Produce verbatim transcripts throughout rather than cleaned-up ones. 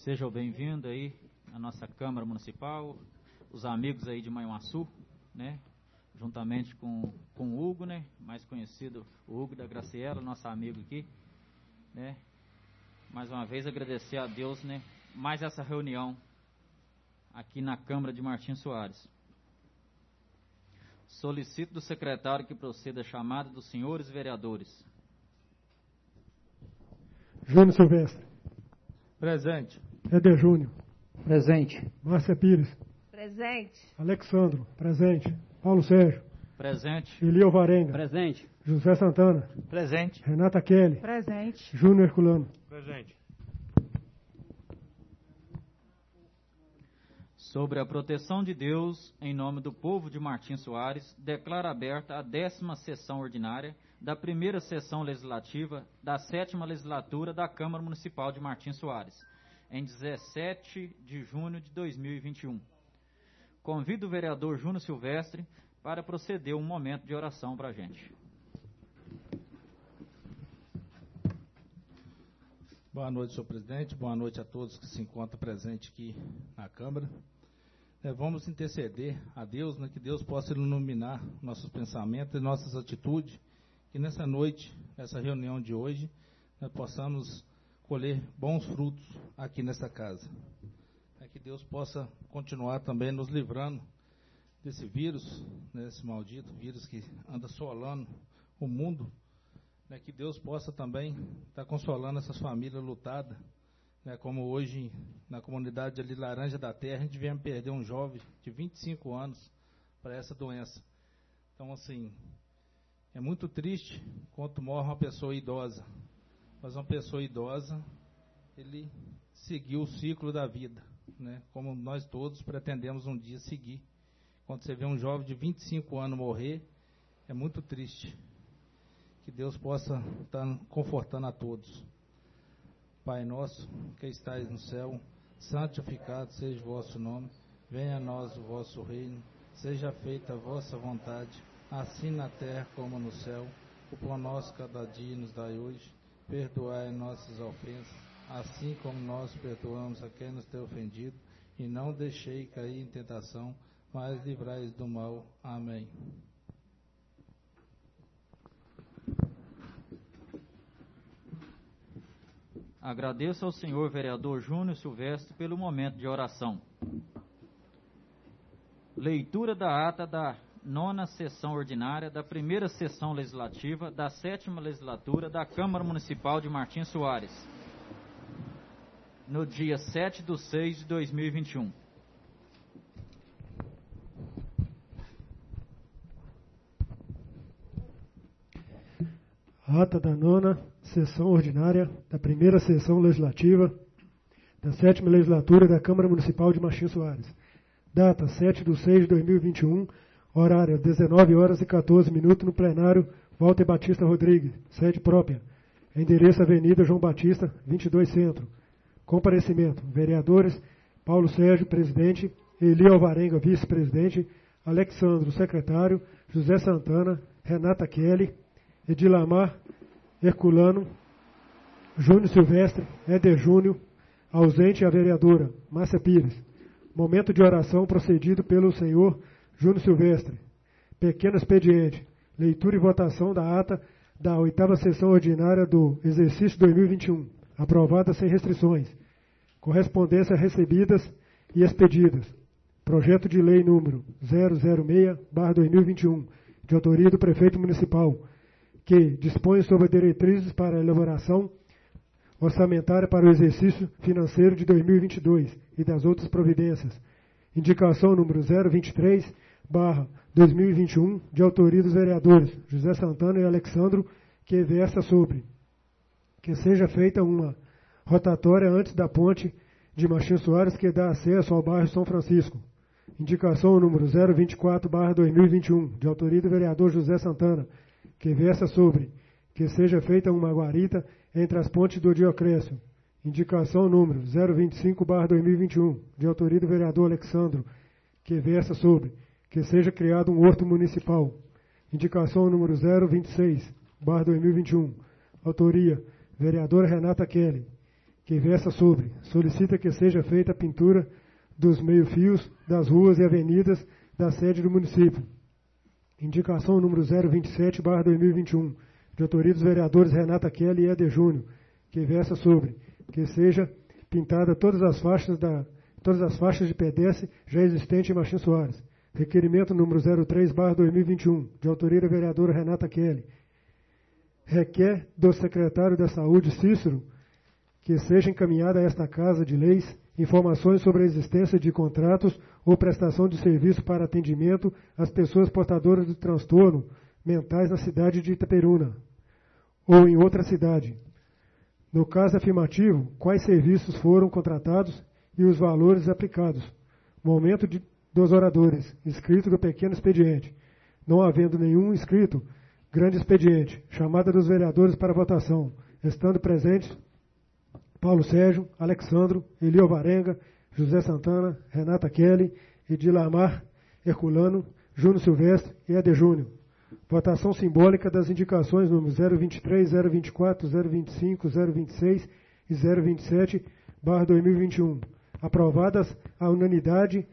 Sejam bem-vindos aí à nossa Câmara Municipal, os amigos aí de Manhuaçu, né? Juntamente com, com o Hugo, né? Mais conhecido, o Hugo da Graciela, nosso amigo aqui, né? Mais uma vez agradecer a Deus, né? Mais essa reunião aqui na Câmara de Martins Soares. Solicito do secretário que proceda a chamada dos senhores vereadores. Júnior Silvestre. Presente. Éder Júnior. Presente. Márcia Pires. Presente. Alexandro. Presente. Paulo Sérgio. Presente. Eli Alvarenga. Presente. José Santana. Presente. Renata Kelly. Presente. Júnior Herculano. Presente. Sobre a proteção de Deus, em nome do povo de Martins Soares, declaro aberta a décima sessão ordinária da primeira sessão legislativa da sétima legislatura da Câmara Municipal de Martins Soares, em dezessete de junho de dois mil e vinte e um. Convido o vereador Júnior Silvestre para proceder um momento de oração para a gente. Boa noite, senhor presidente. Boa noite a todos que se encontram presentes aqui na Câmara. É, vamos interceder a Deus, né, que Deus possa iluminar nossos pensamentos e nossas atitudes, que nessa noite, essa reunião de hoje, nós possamos colher bons frutos aqui nessa casa. É que Deus possa continuar também nos livrando desse vírus, né, esse maldito vírus que anda assolando o mundo, né, que Deus possa também estar consolando essas famílias lutadas, né, como hoje na comunidade ali Laranja da Terra, a gente vem perder um jovem de vinte e cinco anos para essa doença. Então, assim, é muito triste quando morre uma pessoa idosa, mas uma pessoa idosa, ele seguiu o ciclo da vida, né, como nós todos pretendemos um dia seguir. Quando você vê um jovem de vinte e cinco anos morrer, é muito triste. Que Deus possa estar confortando a todos. Pai nosso, que estais no céu, santificado seja o vosso nome, venha a nós o vosso reino, seja feita a vossa vontade, assim na terra como no céu. O pão nosso cada dia nos dai hoje, perdoai nossas ofensas, assim como nós perdoamos a quem nos tem ofendido, e não deixei cair em tentação, mas livrai-nos do mal. Amém. Agradeço ao senhor vereador Júnior Silvestre pelo momento de oração. Leitura da ata da nona sessão ordinária da primeira sessão legislativa da sétima legislatura da Câmara Municipal de Martins Soares, no dia sete de seis de dois mil e vinte e um. Ata da nona sessão ordinária da primeira sessão legislativa da sétima legislatura da Câmara Municipal de Martins Soares. Data sete de seis de dois mil e vinte e um, horário dezenove horas e quatorze minutos no plenário Walter Batista Rodrigues, sede própria. Endereço Avenida João Batista, vinte e dois Centro. Comparecimento: vereadores Paulo Sérgio, presidente, Eli Alvarenga, vice-presidente, Alexandro, secretário, José Santana, Renata Kelly, Edilamar Herculano, Júnior Silvestre, Éder Júnior, ausente a vereadora Márcia Pires. Momento de oração procedido pelo senhor Júnior Silvestre. Pequeno expediente. Leitura e votação da ata da oitava sessão ordinária do exercício dois mil e vinte e um. Aprovada sem restrições. Correspondência recebidas e expedidas. Projeto de lei número zero zero seis barra dois mil e vinte e um, de autoria do prefeito municipal, que dispõe sobre diretrizes para a elaboração orçamentária para o exercício financeiro de dois mil e vinte e dois e das outras providências. Indicação número zero vinte e três barra dois mil e vinte e um, de autoria dos vereadores José Santana e Alexandro, que versa sobre que seja feita uma rotatória antes da ponte de Martins Soares que dá acesso ao bairro São Francisco. Indicação número zero vinte e quatro barra dois mil e vinte e um, de autoria do vereador José Santana, que versa sobre que seja feita uma guarita entre as pontes do Dioclésio. Indicação número zero vinte e cinco barra dois mil e vinte e um, de autoria do vereador Alexandro, que versa sobre que seja criado um horto municipal. Indicação número zero vinte e seis barra dois mil e vinte e um, autoria vereadora Renata Kelly, que versa sobre. Solicita que seja feita a pintura dos meio-fios das ruas e avenidas da sede do município. Indicação número zero vinte e sete barra dois mil e vinte e um, de autoria dos vereadores Renata Kelly e Eder Júnior, que versa sobre. Que seja pintada todas as faixas, da, todas as faixas de pedestre já existentes em Martim Soares. Requerimento número zero três barra dois mil e vinte e um, de autoria da vereadora Renata Kelly. Requer do secretário da Saúde, Cícero, que seja encaminhada a esta Casa de Leis informações sobre a existência de contratos ou prestação de serviço para atendimento às pessoas portadoras de transtorno mentais na cidade de Itaperuna ou em outra cidade. No caso afirmativo, quais serviços foram contratados e os valores aplicados. Momento de, dos oradores, inscrito do pequeno expediente. Não havendo nenhum inscrito, grande expediente. Chamada dos vereadores para votação. Estando presentes Paulo Sérgio, Alexandro, Elio Varenga, José Santana, Renata Kelly, Edilamar Herculano, Júnior Silvestre e Eder Júnior. Votação simbólica das indicações números zero vinte e três, zero vinte e quatro, zero vinte e cinco, zero vinte e seis e zero vinte e sete barra dois mil e vinte e um. Aprovadas à unanimidade.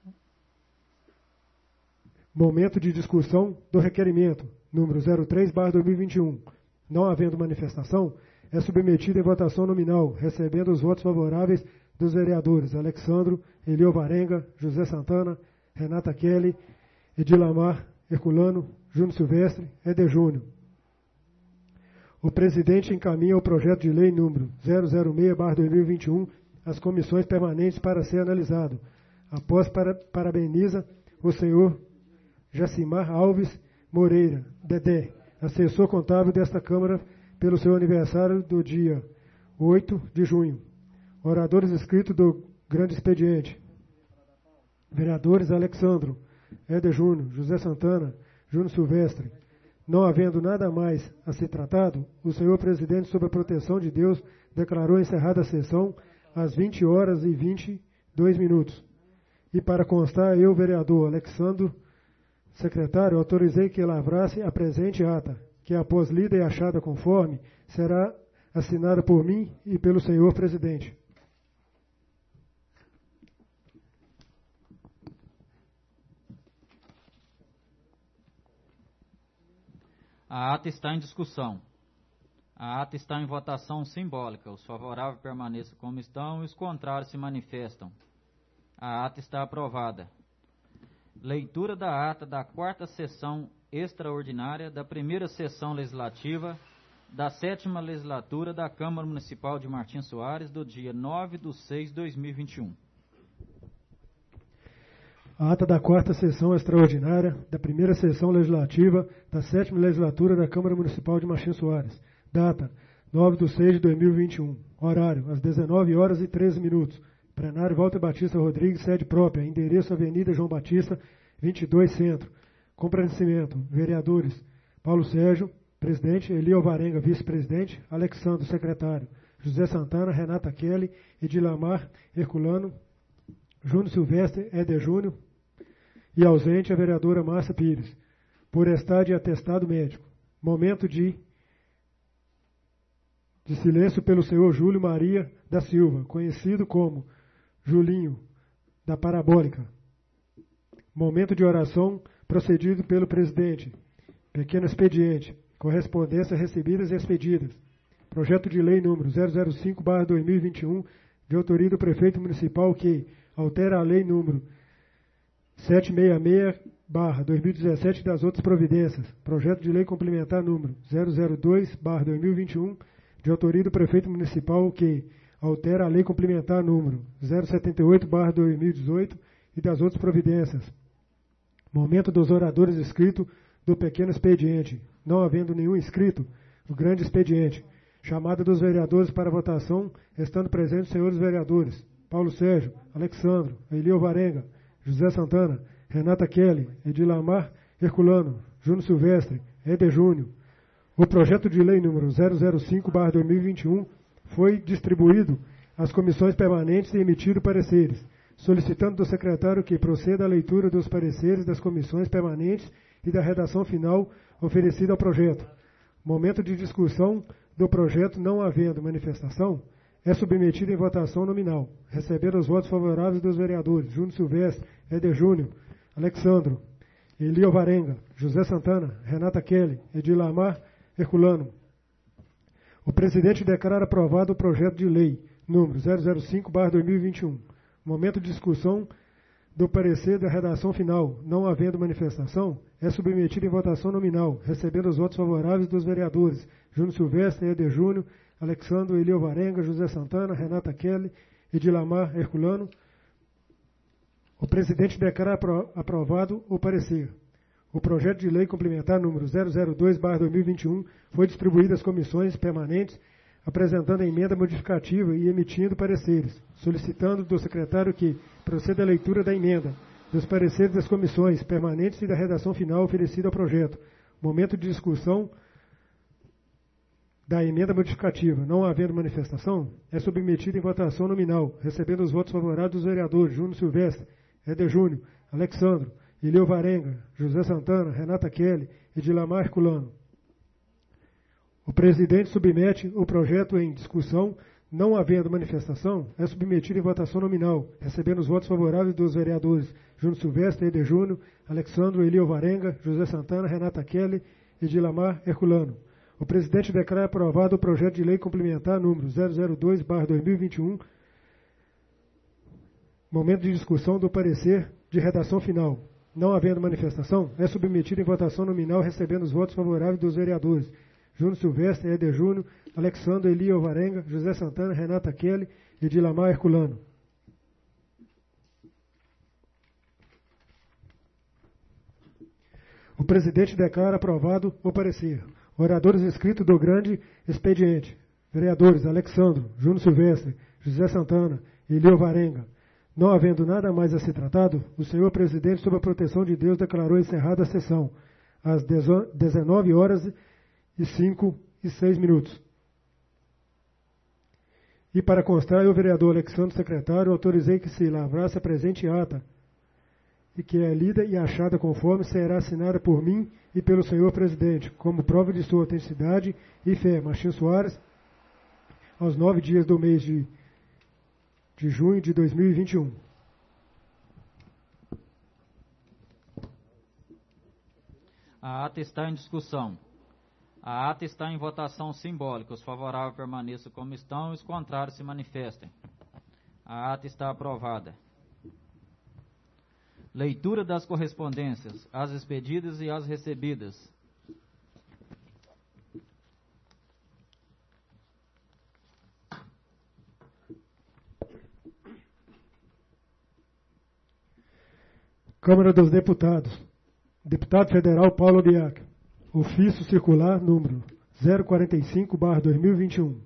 Momento de discussão do requerimento, número zero três barra dois mil e vinte e um. Não havendo manifestação, é submetido em votação nominal, recebendo os votos favoráveis dos vereadores Alexandro, Elio Varenga, José Santana, Renata Kelly, Edilamar Herculano, Júnior Silvestre, Eder Júnior. O presidente encaminha o projeto de lei número zero zero seis barra dois mil e vinte e um às comissões permanentes para ser analisado. Após para, parabeniza o senhor Jacimar Alves Moreira, Dedé, assessor contábil desta Câmara, pelo seu aniversário do dia oito de junho. Oradores inscritos do grande expediente. Vereadores Alexandro, Eder Júnior, José Santana, Júnior Silvestre. Não havendo nada mais a ser tratado, o senhor presidente, sob a proteção de Deus, declarou encerrada a sessão às vinte horas e vinte e dois minutos. E para constar, eu, vereador Alexandro, secretário, autorizei que lavrasse a presente ata, que após lida e achada conforme, será assinada por mim e pelo senhor presidente. A ata está em discussão. A ata está em votação simbólica. Os favoráveis permaneçam como estão e os contrários se manifestam. A ata está aprovada. Leitura da ata da quarta sessão extraordinária da primeira sessão legislativa da sétima legislatura da Câmara Municipal de Martim Soares, do dia nove de seis de dois mil e vinte e um. A ata da quarta sessão extraordinária da primeira sessão legislativa da sétima legislatura da Câmara Municipal de Martim Soares. Data nove de seis de dois mil e vinte e um. Horário às dezenove horas e treze minutos. Plenário Walter Batista Rodrigues, sede própria. Endereço Avenida João Batista, vinte e dois Centro. Comparecimento. Vereadores Paulo Sérgio, presidente, Elio Varenga, vice-presidente, Alexandre, secretário, José Santana, Renata Kelly, Edilamar Herculano, Júnior Silvestre, Eder Júnior e ausente a vereadora Márcia Pires, por estado de atestado médico. Momento de, de silêncio pelo senhor Júlio Maria da Silva, conhecido como Julinho, da Parabólica. Momento de oração procedido pelo presidente. Pequeno expediente. Correspondências recebidas e expedidas. Projeto de lei número zero zero cinco barra dois mil e vinte e um, de autoria do prefeito municipal que altera a lei número setecentos e sessenta e seis barra dois mil e dezessete das outras providências. Projeto de lei complementar número zero zero dois barra dois mil e vinte e um, de autoria do prefeito municipal que altera a lei complementar número zero setenta e oito barra dois mil e dezoito e das outras providências. Momento dos oradores inscritos do pequeno expediente. Não havendo nenhum inscrito, o grande expediente. Chamada dos vereadores para votação, estando presentes os senhores vereadores Paulo Sérgio, Alexandro, Elio Varenga, José Santana, Renata Kelly, Edilamar Herculano, Júnior Silvestre, Eder Júnior. O projeto de lei número zero zero cinco barra dois mil e vinte e um foi distribuído às comissões permanentes e emitido pareceres, solicitando do secretário que proceda à leitura dos pareceres das comissões permanentes e da redação final oferecida ao projeto. Momento de discussão do projeto, não havendo manifestação, é submetida em votação nominal, recebendo os votos favoráveis dos vereadores Júnior Silvestre, Éder Júnior, Alexandro, Eli Alvarenga, José Santana, Renata Kelly, Edilamar Herculano. O presidente declara aprovado o projeto de lei número zero zero cinco barra dois mil e vinte e um. Momento de discussão do parecer da redação final, não havendo manifestação, é submetido em votação nominal, recebendo os votos favoráveis dos vereadores Júnior Silvestre, Éder Júnior, Alexandro, Eli Alvarenga, José Santana, Renata Kelly, Edilamar Herculano. O presidente declara apro- aprovado o parecer. O projeto de lei complementar número zero zero dois barra dois mil e vinte e um foi distribuído às comissões permanentes, apresentando a emenda modificativa e emitindo pareceres, solicitando do secretário que proceda a leitura da emenda, dos pareceres das comissões permanentes e da redação final oferecida ao projeto. Momento de discussão da emenda modificativa, não havendo manifestação, é submetido em votação nominal, recebendo os votos favoráveis dos vereadores Júnior Silvestre, Éder Júnior, Alexandro, Eli Alvarenga, José Santana, Renata Kelly e Edilamar Herculano. O presidente submete o projeto em discussão, não havendo manifestação, é submetido em votação nominal, recebendo os votos favoráveis dos vereadores Júnior Silvestre, Éder Júnior, Alexandro, Eli Alvarenga, José Santana, Renata Kelly e Edilamar Herculano. O presidente declara aprovado o projeto de lei complementar número zero zero dois barra dois mil e vinte e um. Momento de discussão do parecer de redação final. Não havendo manifestação, é submetido em votação nominal, recebendo os votos favoráveis dos vereadores Júnior Silvestre, Éder Júnior, Alexandre, Eli Alvarenga, José Santana, Renata Kelly e Edilamar Herculano. O presidente declara aprovado o parecer. Oradores inscritos do grande expediente. Vereadores Alexandro, Júnior Silvestre, José Santana, Eli Alvarenga. Não havendo nada mais a ser tratado, o senhor presidente, sob a proteção de Deus, declarou encerrada a sessão, às dezenove horas e cinco e seis minutos. E para constar, eu, vereador Alexandre, secretário, autorizei que se lavrasse a presente ata, e que é lida e achada conforme será assinada por mim e pelo senhor presidente, como prova de sua autenticidade e fé. Martim Soares, aos nove dias do mês de, de junho de dois mil e vinte e um. A ata está em discussão. A ata está em votação simbólica. Os favoráveis permaneçam como estão, os contrários se manifestem. A ata está aprovada. Leitura das correspondências, as expedidas e as recebidas. Câmara dos Deputados. Deputado Federal Paulo Biac. Ofício circular número zero quarenta e cinco barra dois mil e vinte e um.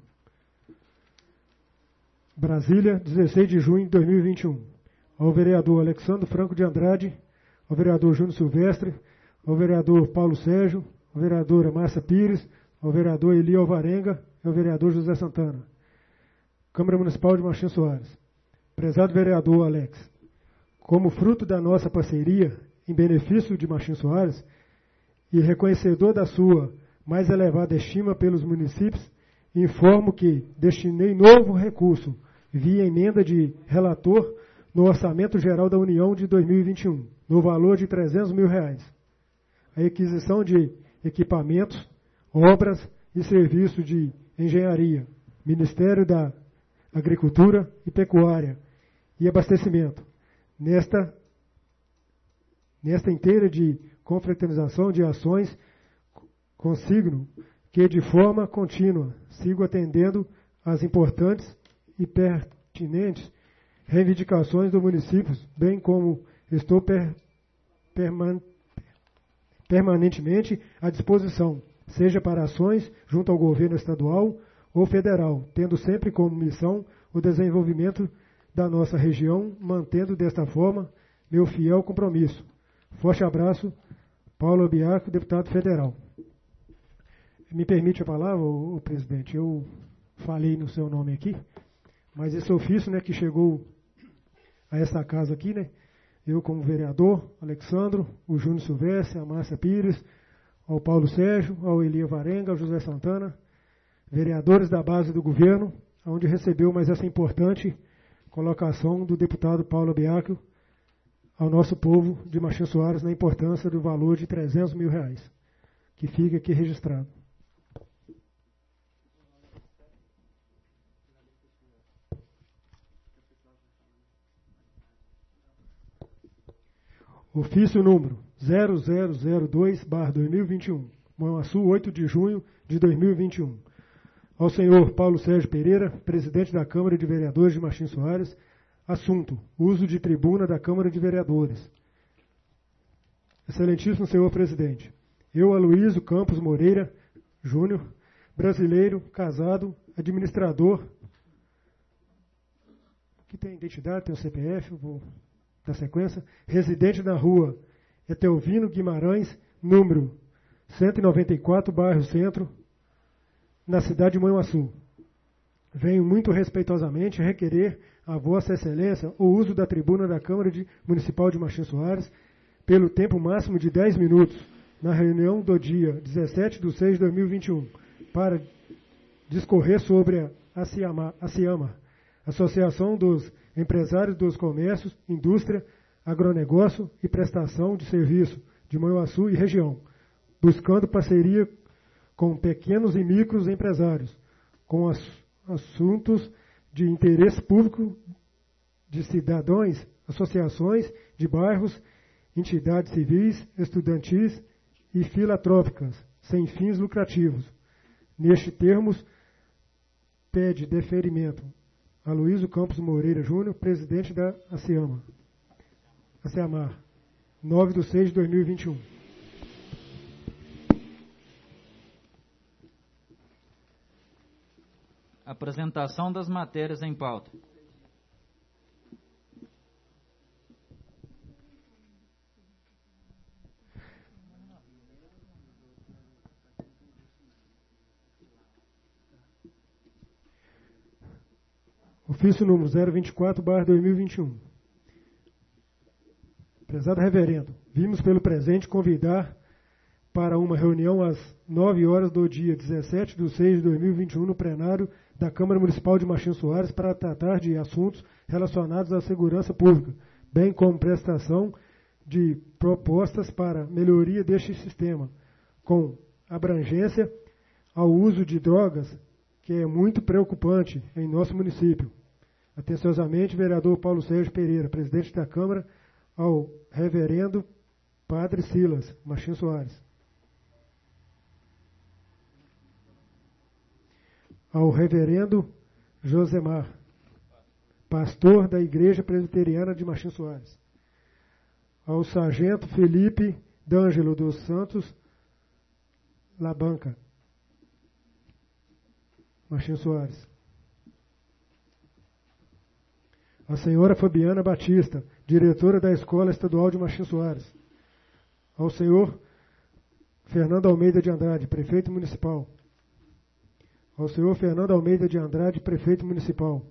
Brasília, dezesseis de junho de dois mil e vinte e um. Ao vereador Alexandre Franco de Andrade, ao vereador Júnior Silvestre, ao vereador Paulo Sérgio, ao vereadora Márcia Pires, ao vereador Eli Alvarenga e ao vereador José Santana. Câmara Municipal de Martim Soares. Prezado vereador Alex, como fruto da nossa parceria em benefício de Martim Soares e reconhecedor da sua mais elevada estima pelos municípios, informo que destinei novo recurso via emenda de relator no Orçamento Geral da União de dois mil e vinte e um, no valor de trezentos mil reais. A aquisição de equipamentos, obras e serviços de engenharia, Ministério da Agricultura e Pecuária e Abastecimento. Nesta, nesta inteira de confraternização de ações, consigno que de forma contínua sigo atendendo às importantes e pertinentes reivindicações do município, bem como estou per, perman, permanentemente à disposição, seja para ações junto ao governo estadual ou federal, tendo sempre como missão o desenvolvimento da nossa região, mantendo desta forma meu fiel compromisso. Forte abraço, Paulo Biaco, deputado federal. Me permite a palavra, ô, ô, presidente? Eu falei no seu nome aqui, mas esse ofício, né, que chegou a essa casa aqui, né, eu como vereador, Alexandro, o Júnior Silvestre, a Márcia Pires, ao Paulo Sérgio, ao Eli Alvarenga, ao José Santana, vereadores da base do governo onde recebeu mais essa importante colocação do deputado Paulo Biacchio ao nosso povo de Martim Soares na importância do valor de trezentos mil reais, que fica aqui registrado. Ofício número zero zero zero dois barra dois mil e vinte e um, Manhuaçu, oito de junho de dois mil e vinte e um. Ao senhor Paulo Sérgio Pereira, presidente da Câmara de Vereadores de Martim Soares, assunto: uso de tribuna da Câmara de Vereadores. Excelentíssimo senhor presidente, eu, Aloísio Campos Moreira Júnior, brasileiro, casado, administrador, que tem identidade, tem o C P F, vou dar sequência, residente na rua Etelvino Guimarães, número cento e noventa e quatro, bairro Centro, na cidade de Manhuaçu. Venho muito respeitosamente requerer a Vossa Excelência o uso da tribuna da Câmara de, Municipal de Martim Soares pelo tempo máximo de dez minutos na reunião do dia dezessete de seis de dois mil e vinte e um para discorrer sobre a ACIAMA, ACIAMA, Associação dos Empresários dos Comércios, Indústria, Agronegócio e Prestação de Serviço de Manhuaçu e região, buscando parceria com pequenos e micros empresários, com as, assuntos de interesse público de cidadãos, associações de bairros, entidades civis, estudantis e filantrópicas, sem fins lucrativos. Neste termos, pede deferimento Aloísio Campos Moreira Júnior, presidente da ACIAMA, ACIAMAR, nove de seis de dois mil e vinte e um. Apresentação das matérias em pauta. Ofício número zero vinte e quatro barra dois mil e vinte e um. Prezado reverendo, vimos pelo presente convidar para uma reunião às nove horas do dia dezessete de seis de dois mil e vinte e um no plenário da Câmara Municipal de Martim Soares para tratar de assuntos relacionados à segurança pública, bem como prestação de propostas para melhoria deste sistema, com abrangência ao uso de drogas, que é muito preocupante em nosso município. Atenciosamente, vereador Paulo Sérgio Pereira, presidente da Câmara, ao reverendo Padre Silas Martim Soares. Ao reverendo Josemar, pastor da Igreja Presbiteriana de Martim Soares. Ao sargento Felipe D'Angelo dos Santos Labanca, Martim Soares. A senhora Fabiana Batista, diretora da Escola Estadual de Martim Soares. Ao senhor Fernando Almeida de Andrade, prefeito municipal. Ao senhor Fernando Almeida de Andrade, prefeito municipal.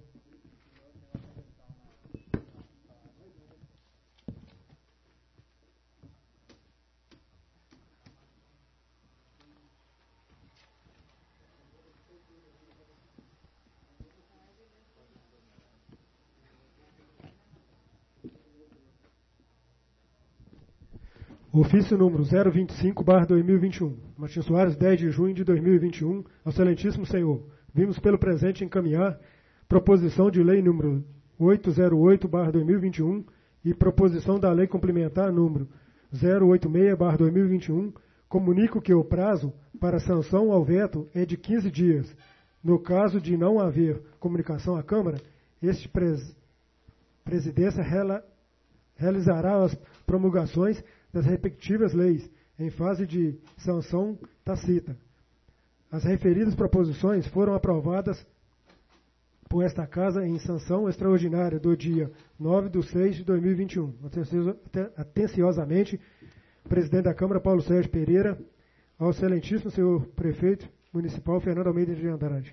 Ofício número zero vinte e cinco barra dois mil e vinte e um, Martim Soares, dez de junho de dois mil e vinte e um, ao excelentíssimo senhor, vimos pelo presente encaminhar proposição de lei número oitocentos e oito barra dois mil e vinte e um e proposição da lei complementar número zero oitenta e seis barra dois mil e vinte e um, comunico que o prazo para sanção ao veto é de quinze dias. No caso de não haver comunicação à Câmara, este pres, presidência rela, realizará as promulgações das respectivas leis, em fase de sanção tacita. As referidas proposições foram aprovadas por esta Casa em sanção extraordinária do dia nove de seis de dois mil e vinte e um. Atenciosamente, presidente da Câmara, Paulo Sérgio Pereira, ao excelentíssimo senhor prefeito municipal, Fernando Almeida de Andrade.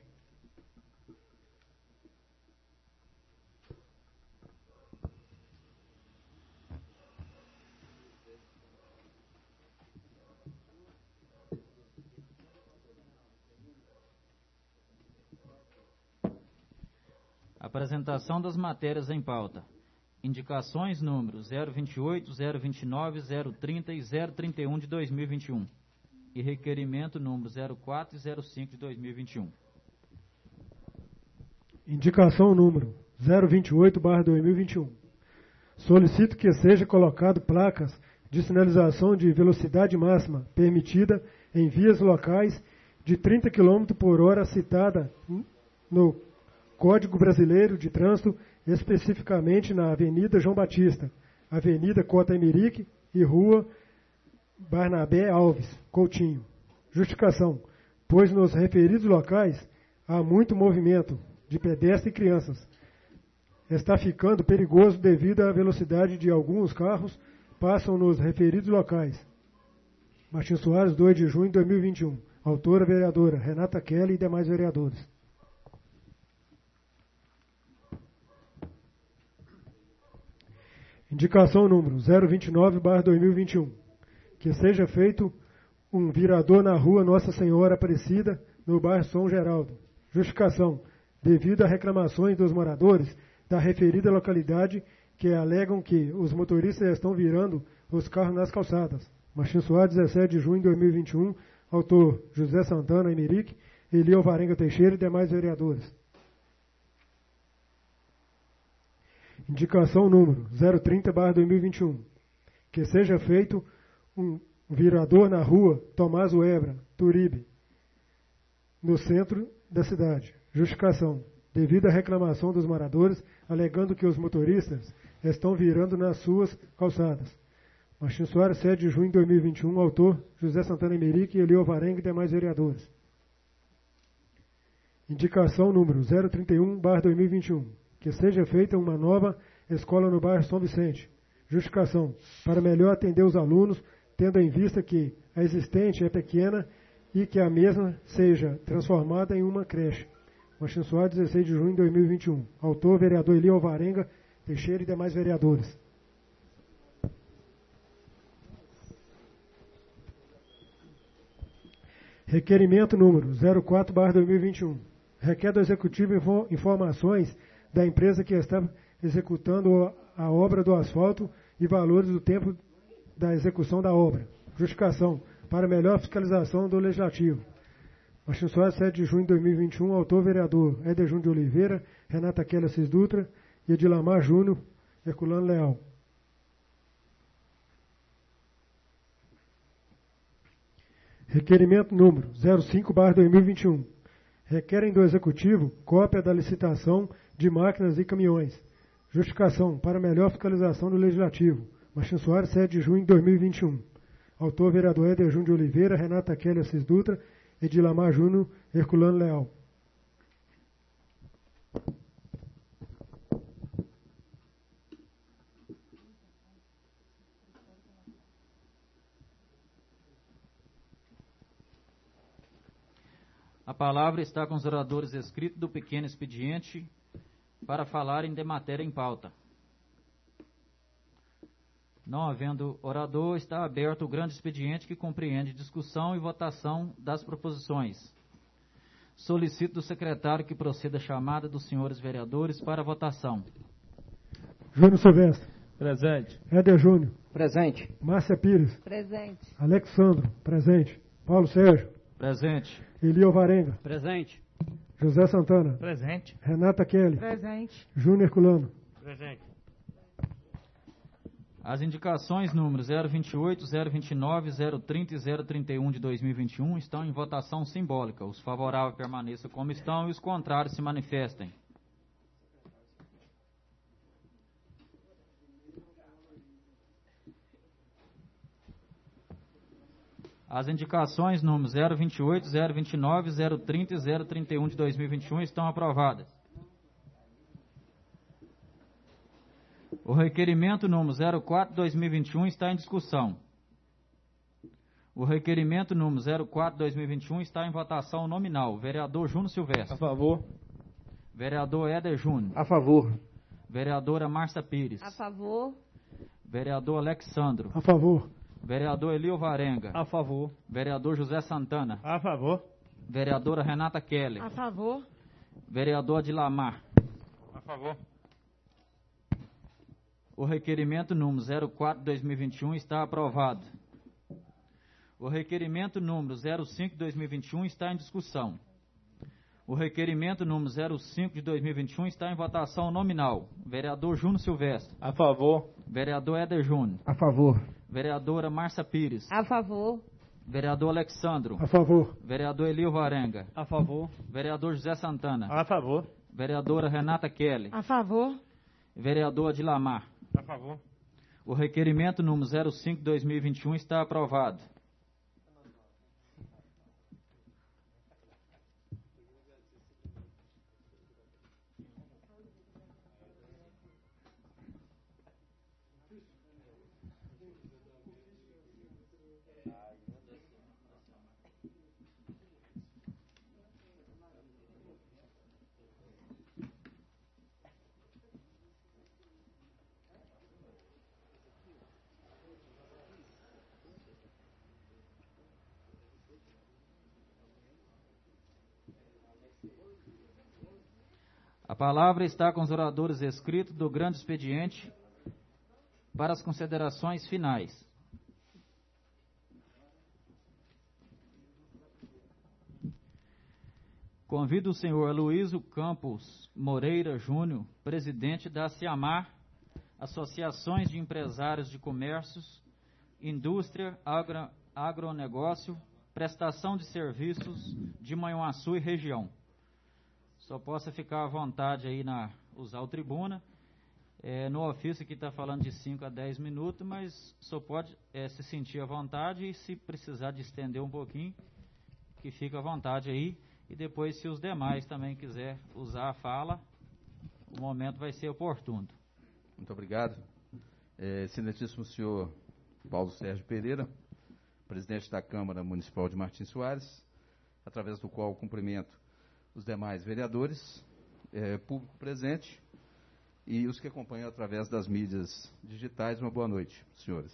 Apresentação das matérias em pauta. Indicações números zero vinte e oito, zero vinte e nove, zero trinta e zero trinta e um de dois mil e vinte e um. E requerimento número zero quatro e zero cinco de dois mil e vinte e um. Indicação número zero vinte e oito barra dois mil e vinte e um. Solicito que seja colocado placas de sinalização de velocidade máxima permitida em vias locais de trinta quilômetros por hora citada no Código Brasileiro de Trânsito, especificamente na Avenida João Batista, Avenida Cota Emerique e Rua Barnabé Alves Coutinho. Justificação: pois nos referidos locais há muito movimento de pedestres e crianças. Está ficando perigoso devido à velocidade de alguns carros passam nos referidos locais. Martins Soares, dois de junho de dois mil e vinte e um. Autora, vereadora Renata Kelly e demais vereadores. Indicação número zero vinte e nove barra dois mil e vinte e um. Que seja feito um virador na rua Nossa Senhora Aparecida, no bairro São Geraldo. Justificação: devido a reclamações dos moradores da referida localidade que alegam que os motoristas estão virando os carros nas calçadas. Martins Soares, dezessete de junho de dois mil e vinte e um. Autor José Santana Emerique, Eli Alvarenga Teixeira e demais vereadores. Indicação número zero trinta barra dois mil e vinte e um. Que seja feito um virador na rua Tomás Uebra, Turibe, no centro da cidade. Justificação: devido à reclamação dos moradores, alegando que os motoristas estão virando nas suas calçadas. Martins Soares, sete de junho de dois mil e vinte e um. Autor José Santana Emerique, Eli Alvarenga e demais vereadores. Indicação número zero trinta e um barra dois mil e vinte e um. Que seja feita uma nova escola no bairro São Vicente. Justificação: para melhor atender os alunos, tendo em vista que a existente é pequena e que a mesma seja transformada em uma creche. Martins Soares, dezesseis de junho de dois mil e vinte e um. Autor, vereador Eli Alvarenga Teixeira e demais vereadores. Requerimento número zero quatro barra dois mil e vinte e um. Requer do Executivo informações da empresa que está executando a obra do asfalto e valores do tempo da execução da obra. Justificação: para melhor fiscalização do Legislativo. Martins Soares, sete de junho de dois mil e vinte e um. Autor, vereador Éder Júnior de Oliveira, Renata Kelly Assis Dutra e Edilamar Júnior Herculano Leal. Requerimento número zero cinco barra dois mil e vinte e um. Requerem do Executivo cópia da licitação de máquinas e caminhões. Justificação: para melhor fiscalização do Legislativo. Martins Soares, sete de junho de dois mil e vinte e um. Autor, vereador Éder Júnior de Oliveira, Renata Kelly Assis Dutra, Edilamar Júnior Herculano Leal. A palavra está com os oradores escritos do pequeno expediente para falarem de matéria em pauta. Não havendo orador, está aberto o grande expediente que compreende discussão e votação das proposições. Solicito do secretário que proceda a chamada dos senhores vereadores para a votação. Júnior Silvestre. Presente. Éder Júnior. Presente. Márcia Pires. Presente. Alexandro. Presente. Paulo Sérgio. Presente. Eli Alvarenga. Presente. José Santana. Presente. Renata Kelly. Presente. Júnior Herculano. Presente. As indicações números zero vinte e oito, zero vinte e nove, zero trinta e zero trinta e um de dois mil e vinte e um estão em votação simbólica. Os favoráveis permaneçam como estão e os contrários se manifestem. As indicações números zero vinte e oito, zero vinte e nove, zero trinta e zero trinta e um de dois mil e vinte e um estão aprovadas. O requerimento número zero quatro de dois mil e vinte e um está em discussão. O requerimento número zero quatro de dois mil e vinte e um está em votação nominal. Vereador Júnior Silvestre. A favor. Vereador Éder Júnior. A favor. Vereadora Márcia Pires. A favor. Vereador Alexandro. A favor. Vereador Eli Alvarenga. A favor. Vereador José Santana. A favor. Vereadora Renata Kelly. A favor. Vereador Adilamar. A favor. O requerimento número zero quatro barra dois mil e vinte e um está aprovado. O requerimento número zero cinco barra dois mil e vinte e um está em discussão. O requerimento número zero cinco de dois mil e vinte e um está em votação nominal. Vereador Júnior Silvestre. A favor. Vereador Éder Júnior. A favor. Vereadora Márcia Pires. A favor. Vereador Alexandro. A favor. Vereador Elio Varenga. A favor. Vereador José Santana. A favor. Vereadora Renata Kelly. A favor. Vereador Adilamar. A favor. O requerimento número zero cinco de dois mil e vinte e um está aprovado. A palavra está com os oradores escritos do grande expediente para as considerações finais. Convido o senhor Aloysio Campos Moreira Júnior, presidente da Ciamar, Associações de Empresários de Comércios, Indústria, agro, Agronegócio, Prestação de Serviços de Manhuaçu e região. Só possa ficar à vontade aí na usar o tribuna. É, no ofício aqui está falando de cinco a dez minutos, mas só pode é, se sentir à vontade e se precisar de estender um pouquinho, que fica à vontade aí. E depois, se os demais também quiser usar a fala, o momento vai ser oportuno. Muito obrigado. É, excelentíssimo senhor Paulo Sérgio Pereira, presidente da Câmara Municipal de Martins Soares, através do qual cumprimento os demais vereadores, é, público presente e os que acompanham através das mídias digitais. Uma boa noite, senhores.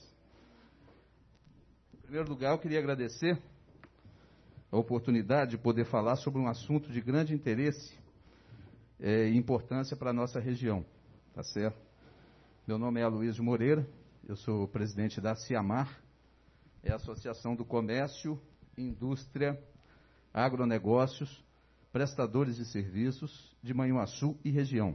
Em primeiro lugar, eu queria agradecer a oportunidade de poder falar sobre um assunto de grande interesse é, e importância para a nossa região. Tá certo? Meu nome é Aloysio Moreira, eu sou presidente da Ciamar, é a Associação do Comércio, Indústria, Agronegócios, Prestadores de Serviços de Manhuaçu e região.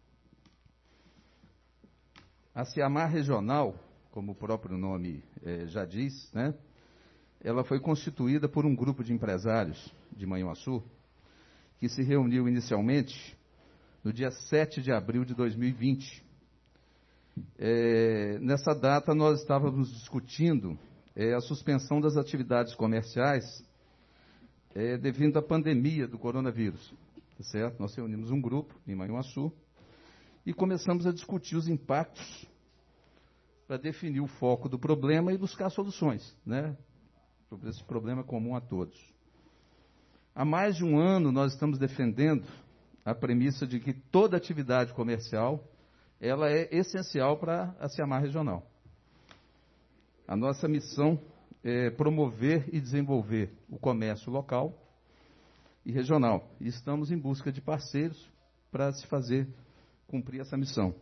A Ciamar Regional, como o próprio nome eh, já diz, né, ela foi constituída por um grupo de empresários de Manhuaçu que se reuniu inicialmente no dia sete de abril de dois mil e vinte. É, nessa data, nós estávamos discutindo é, a suspensão das atividades comerciais é, devido à pandemia do coronavírus. Tá certo? Nós reunimos um grupo em Manhuaçu e começamos a discutir os impactos para definir o foco do problema e buscar soluções, né? Sobre esse problema comum a todos. Há mais de um ano, nós estamos defendendo a premissa de que toda atividade comercial ela é essencial para a Ciamar Regional. A nossa missão é promover e desenvolver o comércio local e regional. E estamos em busca de parceiros para se fazer cumprir essa missão.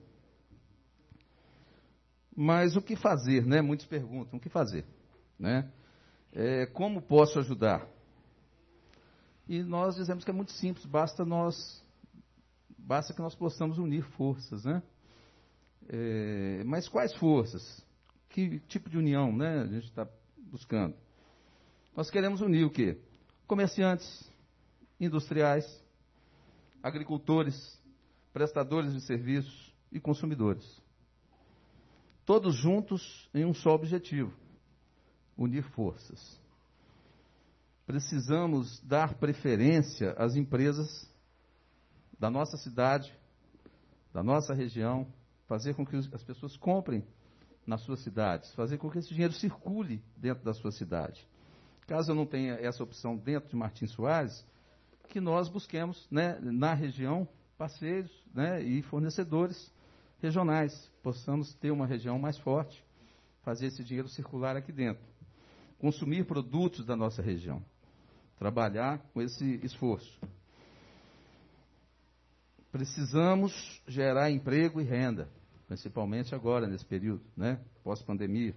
Mas o que fazer, né? Muitos perguntam, o que fazer, né? É, como posso ajudar? E nós dizemos que é muito simples, basta nós, basta que nós possamos unir forças, né? É, mas quais forças? Que tipo de união, né, a gente está buscando? Nós queremos unir o quê? Comerciantes, industriais, agricultores, prestadores de serviços e consumidores. Todos juntos em um só objetivo: unir forças. Precisamos dar preferência às empresas da nossa cidade, da nossa região, fazer com que as pessoas comprem nas suas cidades, fazer com que esse dinheiro circule dentro da sua cidade. Caso eu não tenha essa opção dentro de Martins Soares, que nós busquemos, né, na região, parceiros, né, e fornecedores regionais, possamos ter uma região mais forte, fazer esse dinheiro circular aqui dentro. Consumir produtos da nossa região, trabalhar com esse esforço. precisamos gerar emprego e renda, principalmente agora, nesse período, né, pós-pandemia.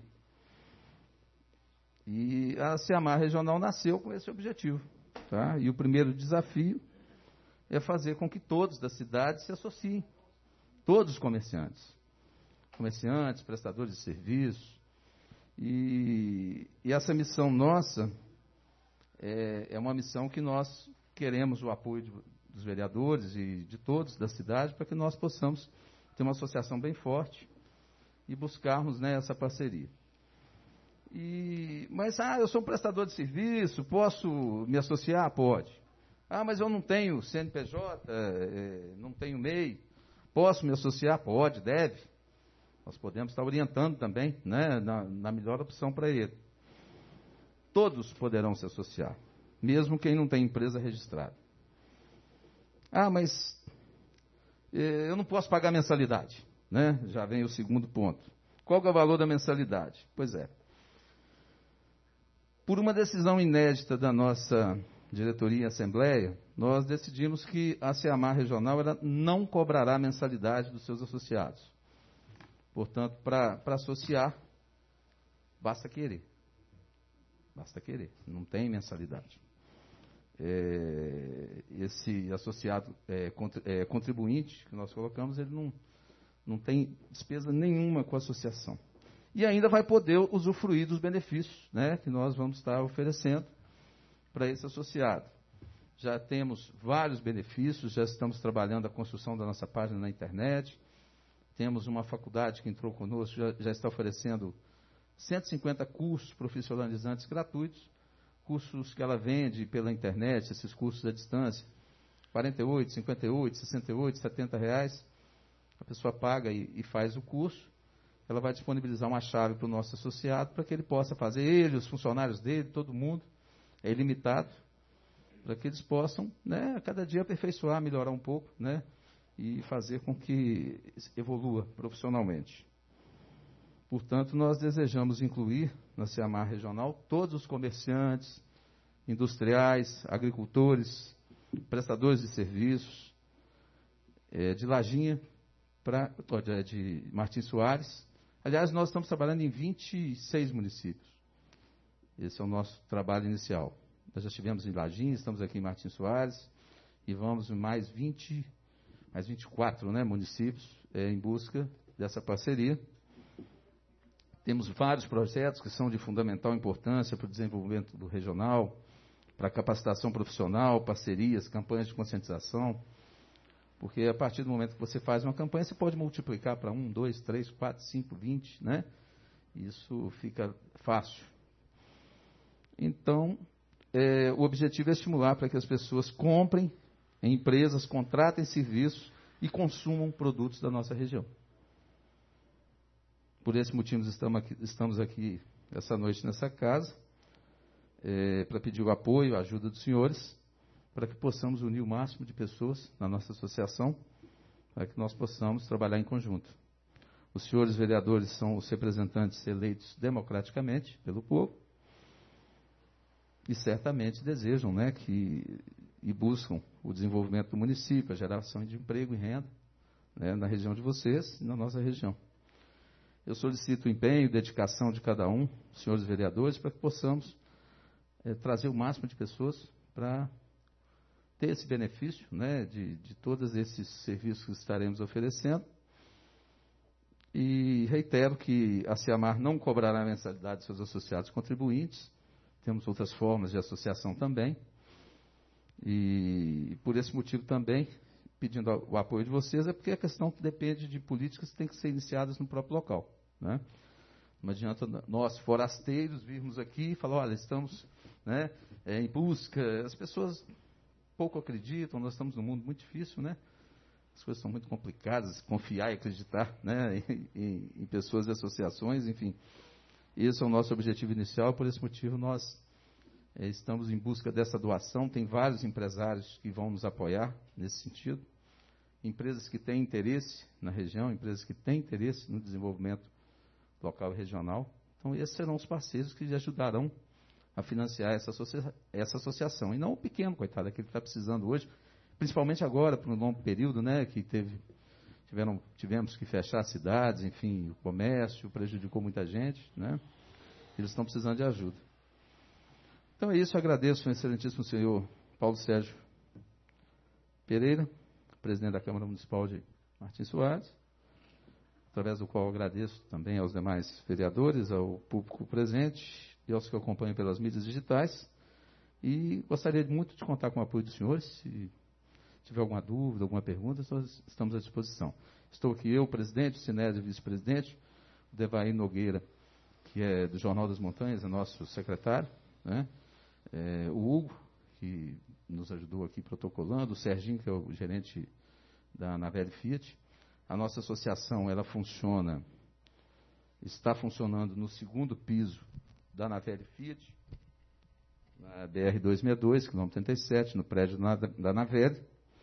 E a SEAMAR Regional nasceu com esse objetivo. Tá? E o primeiro desafio é fazer com que todos da cidade se associem, todos os comerciantes, comerciantes, prestadores de serviços. E, e essa missão nossa é, é uma missão que nós queremos o apoio de, dos vereadores e de todos da cidade para que nós possamos ter uma associação bem forte e buscarmos, né, essa parceria. E, mas, ah, eu sou um prestador de serviço, posso me associar? Pode. Ah, mas eu não tenho C N P J, é, não tenho M E I, posso me associar? Pode, deve. Nós podemos estar orientando também, né, na, na melhor opção para ele. Todos poderão se associar, mesmo quem não tem empresa registrada. Ah, mas eh, eu não posso pagar mensalidade, né? Já vem o segundo ponto. Qual é o valor da mensalidade? Pois é. Por uma decisão inédita da nossa diretoria e assembleia, nós decidimos que a SEAMAR Regional ela não cobrará mensalidade dos seus associados. Portanto, para associar, basta querer. Basta querer, não tem mensalidade. É, esse associado é, é, contribuinte que nós colocamos, ele não, não tem despesa nenhuma com a associação. E ainda vai poder usufruir dos benefícios, né, que nós vamos estar oferecendo para esse associado. Já temos vários benefícios, já estamos trabalhando a construção da nossa página na internet. Temos uma faculdade que entrou conosco, já, já está oferecendo cento e cinquenta cursos profissionalizantes gratuitos, cursos que ela vende pela internet, esses cursos à distância, quarenta e oito, cinquenta e oito, sessenta e oito, setenta reais. A pessoa paga e, e faz o curso. Ela vai disponibilizar uma chave para o nosso associado para que ele possa fazer, ele, os funcionários dele, todo mundo, é ilimitado, para que eles possam, né, a cada dia aperfeiçoar, melhorar um pouco, né, e fazer com que evolua profissionalmente. Portanto, nós desejamos incluir na SEAMAR Regional todos os comerciantes, industriais, agricultores, prestadores de serviços, é, de Lajinha, pra, de Martins Soares. Aliás, nós estamos trabalhando em vinte e seis municípios. Esse é o nosso trabalho inicial. Nós já estivemos em Lajinha, estamos aqui em Martins Soares, e vamos em mais vinte, mais vinte e quatro, né, municípios é, em busca dessa parceria. Temos vários projetos que são de fundamental importância para o desenvolvimento do regional, para a capacitação profissional, parcerias, campanhas de conscientização, porque a partir do momento que você faz uma campanha, você pode multiplicar para um, dois, três, quatro, cinco, vinte, né? Isso fica fácil. Então, é, o objetivo é estimular para que as pessoas comprem em empresas, contratem serviços e consumam produtos da nossa região. Por esse motivo, estamos aqui, estamos aqui essa noite nessa casa, é, para pedir o apoio, a ajuda dos senhores, para que possamos unir o máximo de pessoas na nossa associação, para que nós possamos trabalhar em conjunto. Os senhores vereadores são os representantes eleitos democraticamente pelo povo, e certamente desejam, né, que, e buscam o desenvolvimento do município, a geração de emprego e renda, né, na região de vocês e na nossa região. Eu solicito o empenho e dedicação de cada um, senhores vereadores, para que possamos é, trazer o máximo de pessoas para ter esse benefício, né, de, de todos esses serviços que estaremos oferecendo. E reitero que a SEAMAR não cobrará mensalidade de seus associados contribuintes. Temos outras formas de associação também. E por esse motivo também, pedindo o apoio de vocês, é porque a questão depende de políticas que têm que ser iniciadas no próprio local, né? Não adianta nós, forasteiros, virmos aqui e falar, olha, estamos, né, é, em busca. As pessoas pouco acreditam, nós estamos num mundo muito difícil, né? As coisas são muito complicadas, confiar e acreditar, né, em, em, em pessoas e associações, enfim. Esse é o nosso objetivo inicial, por esse motivo nós é, estamos em busca dessa doação. Tem vários empresários que vão nos apoiar nesse sentido. Empresas que têm interesse na região, empresas que têm interesse no desenvolvimento local e regional. Então, esses serão os parceiros que lhe ajudarão a financiar essa, associa essa associação. E não o pequeno, coitado, aquele que está precisando hoje. principalmente agora, por um longo período, né, que teve, tiveram, tivemos que fechar cidades, enfim, o comércio prejudicou muita gente, né? Eles estão precisando de ajuda. Então é isso, eu agradeço ao excelentíssimo senhor Paulo Sérgio Pereira, presidente da Câmara Municipal de Martins Soares, através do qual eu agradeço também aos demais vereadores, ao público presente e aos que acompanham pelas mídias digitais. E gostaria muito de contar com o apoio dos senhores. Se tiver alguma dúvida, alguma pergunta, nós estamos à disposição. Estou aqui eu, presidente, o Sinésio, vice-presidente, o Devair Nogueira, que é do Jornal das Montanhas, é nosso secretário, né? É, o Hugo, que nos ajudou aqui protocolando, o Serginho, que é o gerente da Navelli Fiat. A nossa associação, ela funciona, está funcionando no segundo piso da Navelli Fiat, na B R duzentos e sessenta e dois, quilômetro trinta e sete, no prédio da Navelli.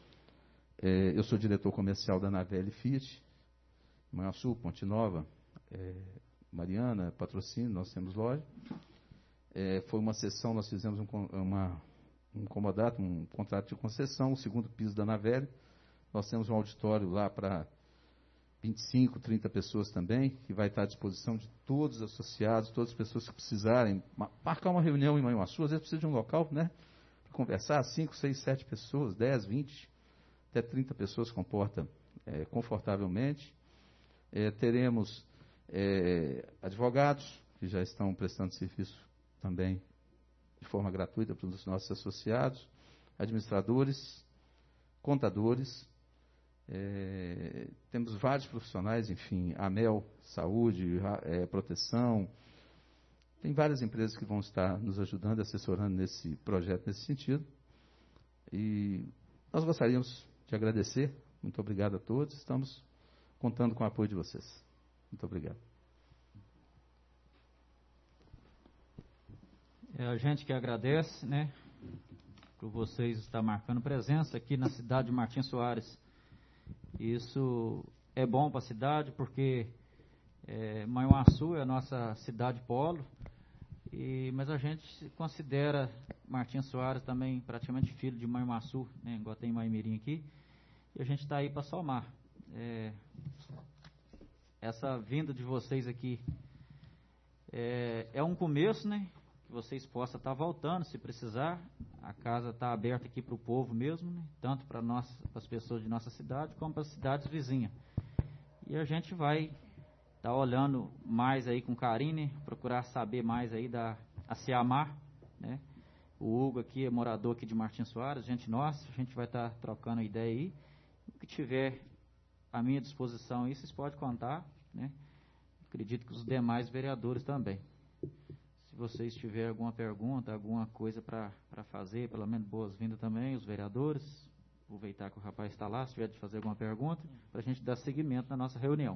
É, eu sou diretor comercial da Navelli Fiat, Manhuaçu, Ponte Nova, é, Mariana, Patrocínio, nós temos loja. É, foi uma sessão, nós fizemos um, uma, um comodato, um contrato de concessão, o segundo piso da Navelli. Nós temos um auditório lá para vinte e cinco, trinta pessoas também, que vai estar à disposição de todos os associados, todas as pessoas que precisarem marcar uma reunião em Manhuaçu. Às vezes precisa de um local, né, para conversar, cinco, seis, sete pessoas, dez, vinte, até trinta pessoas comporta é, confortavelmente. É, teremos é, advogados que já estão prestando serviço também de forma gratuita para os nossos associados, administradores, contadores. É, temos vários profissionais, enfim, AMEL, saúde, é, proteção. Tem várias empresas que vão estar nos ajudando, assessorando nesse projeto, nesse sentido. E nós gostaríamos de agradecer. Muito obrigado a todos. Estamos contando com o apoio de vocês. Muito obrigado. É a gente que agradece, né, por vocês estar marcando presença aqui na cidade de Martins Soares. Isso é bom para a cidade, porque é, Manhuaçu é a nossa cidade polo, e, mas a gente considera Martins Soares também praticamente filho de Manhuaçu, né, igual tem Maimirim aqui, e a gente está aí para somar. É, essa vinda de vocês aqui é, é um começo, né? Que vocês possam estar voltando, se precisar. A casa está aberta aqui para o povo mesmo, né? Tanto para nós, para as pessoas de nossa cidade, como para as cidades vizinhas. E a gente vai estar tá olhando mais aí com carinho, né? Procurar saber mais aí da a Ciamar, né? O Hugo aqui é morador aqui de Martins Soares, gente nossa, a gente vai estar tá trocando ideia aí. O que tiver à minha disposição aí, vocês podem contar, né? Acredito que os demais vereadores também. Se vocês tiverem alguma pergunta, alguma coisa para fazer, pelo menos boas-vindas também, os vereadores. Aproveitar que o rapaz está lá, se tiver de fazer alguma pergunta, para a gente dar seguimento na nossa reunião.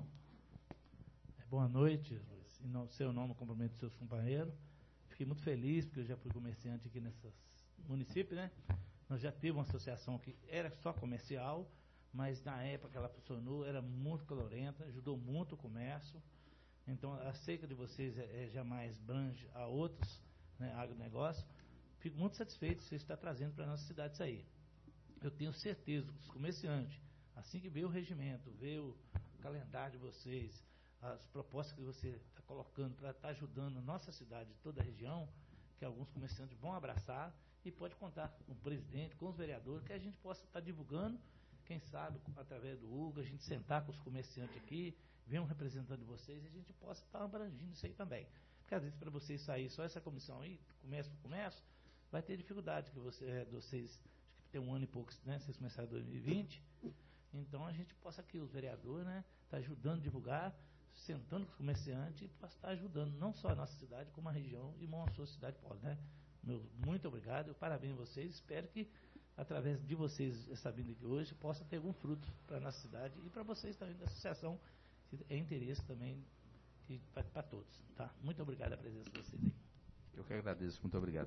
Boa noite, Luiz. Em no, seu nome, cumprimento dos seus companheiros. Fiquei muito feliz, porque eu já fui comerciante aqui nesse município, né? Nós já tivemos uma associação que era só comercial, mas na época que ela funcionou, era muito calorenta, ajudou muito o comércio. Então, a seca de vocês é, é jamais brange a outros, né, agronegócio. Fico muito satisfeito de você estar trazendo para a nossa cidade isso aí. Eu tenho certeza que os comerciantes, assim que vê o regimento, vê o calendário de vocês, as propostas que você está colocando para estar ajudando a nossa cidade e toda a região, que alguns comerciantes vão abraçar e pode contar com o presidente, com os vereadores, que a gente possa estar divulgando, quem sabe, através do Hugo, a gente sentar com os comerciantes aqui, ver um representante de vocês e a gente possa estar abrangindo isso aí também. Porque às vezes para vocês sair só essa comissão aí, comércio por comércio, vai ter dificuldade, que você, é, vocês, acho que tem um ano e pouco, né, vocês começaram em dois mil e vinte, então a gente possa aqui, os vereadores, né, estar ajudando a divulgar, sentando com os comerciantes e possa estar ajudando não só a nossa cidade, como a região e a sua cidade polo, né. Meu, muito obrigado, parabéns a vocês, espero que através de vocês, essa vinda aqui hoje, possa ter algum fruto para a nossa cidade e para vocês também da associação, é interesse também para todos, tá? Muito obrigado a presença de vocês aí. Eu que agradeço, muito obrigado.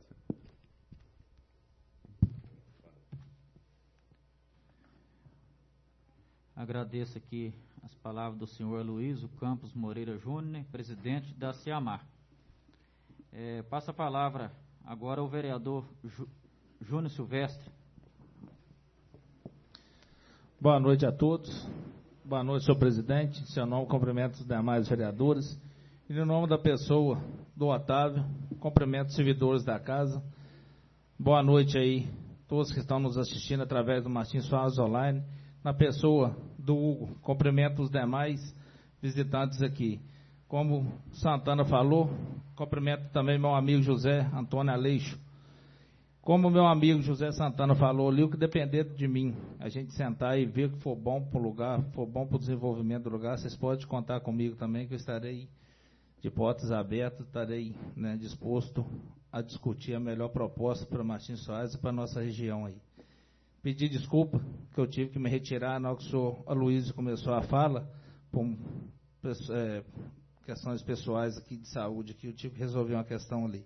Agradeço aqui as palavras do senhor Luiz Campos Moreira Júnior, presidente da Ciamar. É, passa a palavra agora ao vereador Jú, Júnior Silvestre. Boa noite a todos. Boa noite, senhor presidente. Em seu nome, cumprimento os demais vereadores. E no nome da pessoa do Otávio, cumprimento os servidores da casa. Boa noite aí, todos que estão nos assistindo através do Martins Soares Online. Na pessoa do Hugo, cumprimento os demais visitantes aqui. Como Santana falou, cumprimento também meu amigo José Antônio Aleixo. Como meu amigo José Santana falou ali, o que depender de mim, a gente sentar e ver o que for bom para o lugar, for bom para o desenvolvimento do lugar, vocês podem contar comigo também, que eu estarei de portas abertas, estarei, né, disposto a discutir a melhor proposta para Martins Soares e para a nossa região aí. Pedir desculpa, que eu tive que me retirar na hora que o senhor Aloysio começou a fala, por é, questões pessoais aqui de saúde, que eu tive que resolver uma questão ali.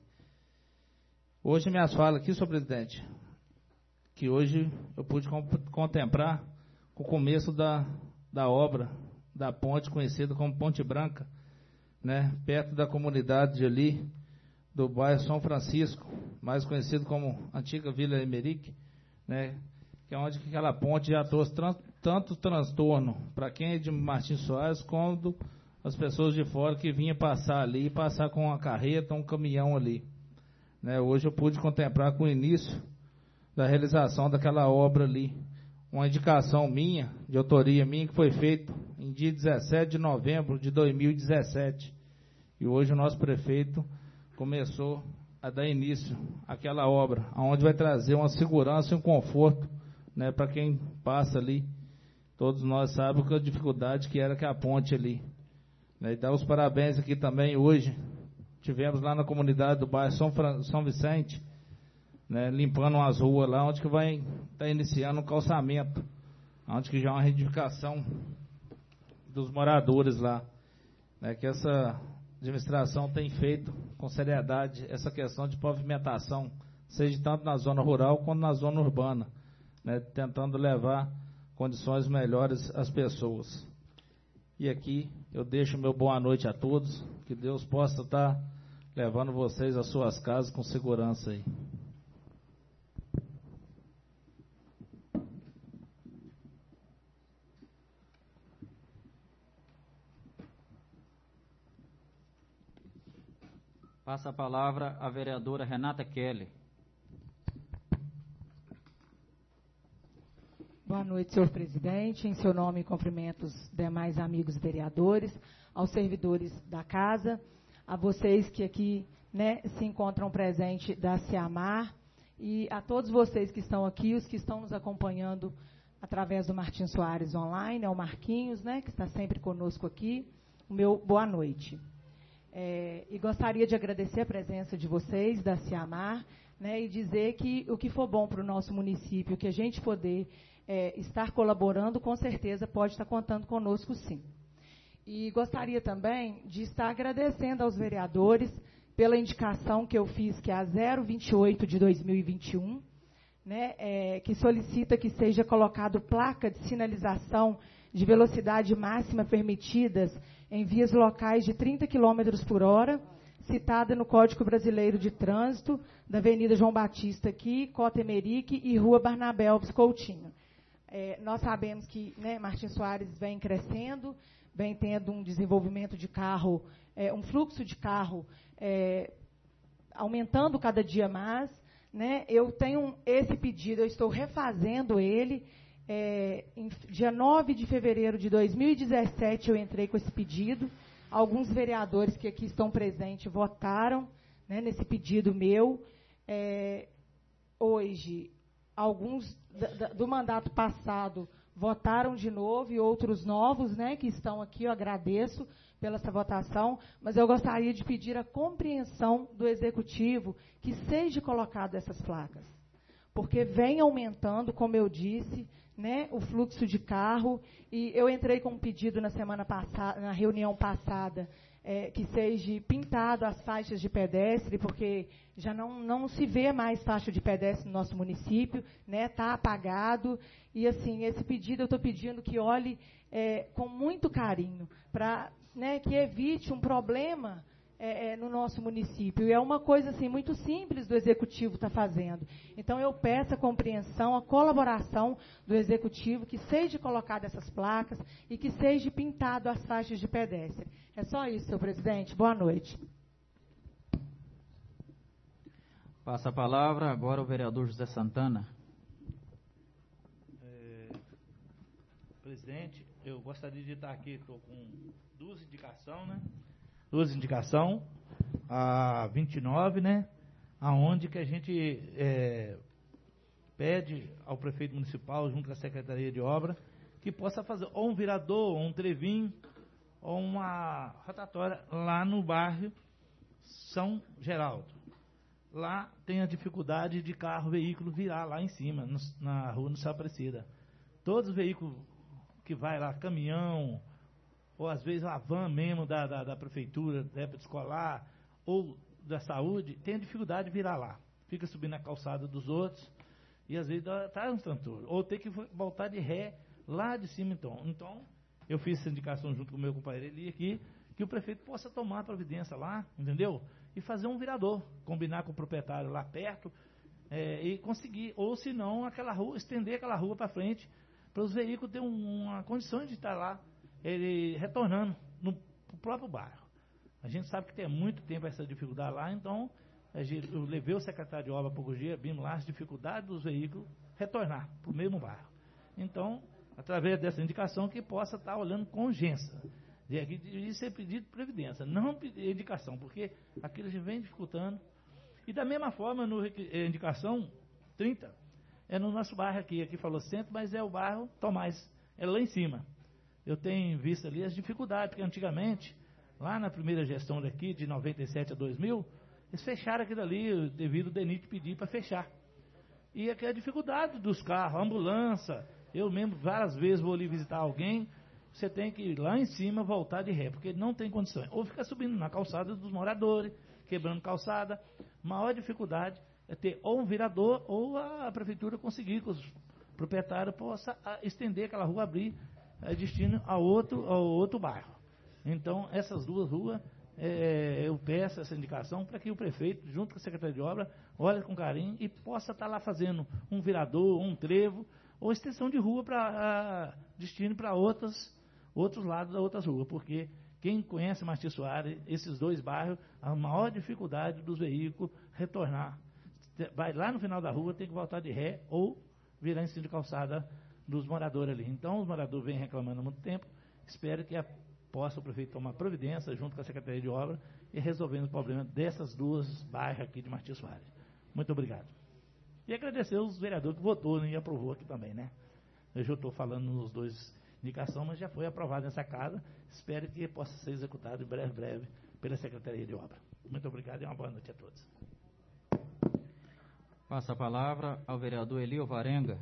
Hoje minhas falas aqui, senhor presidente, que hoje eu pude contemplar o começo da, da obra da ponte conhecida como Ponte Branca, né, perto da comunidade ali do bairro São Francisco, mais conhecido como antiga Vila Emerick, né, que é onde aquela ponte já trouxe tran tanto transtorno para quem é de Martins Soares, quanto as pessoas de fora que vinham passar ali, passar com uma carreta, um caminhão ali. Né, hoje eu pude contemplar com o início da realização daquela obra ali, uma indicação minha, de autoria minha, que foi feita em dia dezessete de novembro de dois mil e dezessete. E hoje o nosso prefeito começou a dar início àquela obra, onde vai trazer uma segurança e um conforto, né, para quem passa ali. Todos nós sabemos que a dificuldade que era que a ponte ali. Né, e dar os parabéns aqui também hoje. Tivemos lá na comunidade do bairro São, Fran São Vicente, né, limpando umas ruas lá, onde que vai estar tá iniciando um calçamento, onde que já é uma reivindicação dos moradores lá, né, que essa administração tem feito com seriedade essa questão de pavimentação, seja tanto na zona rural quanto na zona urbana, né, tentando levar condições melhores às pessoas. E aqui eu deixo meu boa noite a todos, que Deus possa estar levando vocês às suas casas com segurança aí. Passa a palavra à vereadora Renata Kelly. Boa noite, senhor presidente. Em seu nome, cumprimento os demais amigos vereadores, aos servidores da casa, a vocês que aqui, né, se encontram presentes da Ciamar e a todos vocês que estão aqui, os que estão nos acompanhando através do Martins Soares Online, é o Marquinhos, né, que está sempre conosco aqui. O meu boa noite. É, e gostaria de agradecer a presença de vocês, da Ciamar, né, e dizer que o que for bom para o nosso município, que a gente poder é, estar colaborando, com certeza pode estar contando conosco, sim. E gostaria também de estar agradecendo aos vereadores pela indicação que eu fiz, que é a zero vinte e oito de dois mil e vinte e um, né, é, que solicita que seja colocado placa de sinalização de velocidade máxima permitidas em vias locais de trinta quilômetros por hora, citada no Código Brasileiro de Trânsito, da Avenida João Batista aqui, Cota Emerick e Rua Barnabé Alves Coutinho. É, nós sabemos que, né, Martins Soares vem crescendo, vem tendo um desenvolvimento de carro, é, um fluxo de carro é, aumentando cada dia mais. Né? Eu tenho esse pedido, eu estou refazendo ele. É, em dia nove de fevereiro de dois mil e dezessete eu entrei com esse pedido. Alguns vereadores que aqui estão presentes votaram, né, nesse pedido meu. É, hoje, alguns da, da, do mandato passado votaram de novo e outros novos, né, que estão aqui, eu agradeço pela essa votação, mas eu gostaria de pedir a compreensão do Executivo que seja colocado essas placas, porque vem aumentando, como eu disse, né, o fluxo de carro, e eu entrei com um pedido na semana passada, na reunião passada, é, que seja pintado as faixas de pedestre, porque já não, não se vê mais faixa de pedestre no nosso município, né, está apagado, e assim, esse pedido eu estou pedindo que olhe é, com muito carinho, para, né, que evite um problema é, é, no nosso município. E é uma coisa assim, muito simples do Executivo estar fazendo. Então, eu peço a compreensão, a colaboração do Executivo, que seja colocado essas placas e que seja pintado as faixas de pedestre. É só isso, senhor presidente. Boa noite. Passa a palavra agora o vereador José Santana. É, presidente, eu gostaria de estar aqui, estou com duas indicações, né? Duas indicações, a vinte e nove, né? Aonde que a gente é, pede ao prefeito municipal, junto com a Secretaria de Obra, que possa fazer ou um virador, ou um trevinho, ou uma rotatória lá no bairro São Geraldo. Lá tem a dificuldade de carro, veículo virar lá em cima, no, na rua no Céu Aparecida. Todos os veículos que vai lá, caminhão, ou às vezes a van mesmo da, da, da prefeitura, da época escolar, ou da saúde, tem a dificuldade de virar lá. Fica subindo a calçada dos outros, e às vezes traz um transtorno. Ou tem que voltar de ré lá de cima, então. Então, eu fiz essa indicação junto com o meu companheiro Eli aqui, que o prefeito possa tomar providência lá, entendeu? E fazer um virador, combinar com o proprietário lá perto, é, e conseguir, ou se não, aquela rua, estender aquela rua para frente, para os veículos terem um, uma condição de estar lá, ele retornando no próprio bairro. A gente sabe que tem muito tempo essa dificuldade lá, então eu levei o secretário de obra para o dia, vimos lá as dificuldades dos veículos retornar para o mesmo bairro. Então, através dessa indicação, que possa estar olhando com urgência. De ser pedido previdência, não pedir indicação, porque aquilo já vem dificultando. E da mesma forma, no indicação trinta, é no nosso bairro aqui, aqui falou centro, mas é o bairro Tomás, é lá em cima. Eu tenho visto ali as dificuldades, porque antigamente, lá na primeira gestão daqui, de noventa e sete a dois mil, eles fecharam aquilo ali, devido ao D E N I T pedir para fechar. E aqui é a dificuldade dos carros, ambulância, eu mesmo várias vezes vou ali visitar alguém, você tem que ir lá em cima, voltar de ré, porque não tem condições. Ou fica subindo na calçada dos moradores, quebrando calçada. Maior dificuldade é ter ou um virador, ou a prefeitura conseguir que os proprietários possam estender aquela rua, abrir é, destino a outro, a outro bairro. Então, essas duas ruas, é, eu peço essa indicação para que o prefeito, junto com a Secretaria de Obra, olhe com carinho e possa estar lá fazendo um virador, um trevo, ou extensão de rua para destino para outras outros lados das outras ruas, porque quem conhece Martins Soares, esses dois bairros, a maior dificuldade dos veículos retornar. Vai lá no final da rua, tem que voltar de ré ou virar em cima de calçada dos moradores ali. Então, os moradores vêm reclamando há muito tempo, espero que a, possa o prefeito tomar providência junto com a Secretaria de Obra e resolvendo o problema dessas duas bairros aqui de Martins Soares. Muito obrigado. E agradecer os vereadores que votou, né, e aprovou aqui também, né? Eu já estou falando nos dois indicação, mas já foi aprovado nessa casa. Espero que possa ser executado em breve, breve pela Secretaria de Obra. Muito obrigado e uma boa noite a todos. Passa a palavra ao vereador Eli Alvarenga.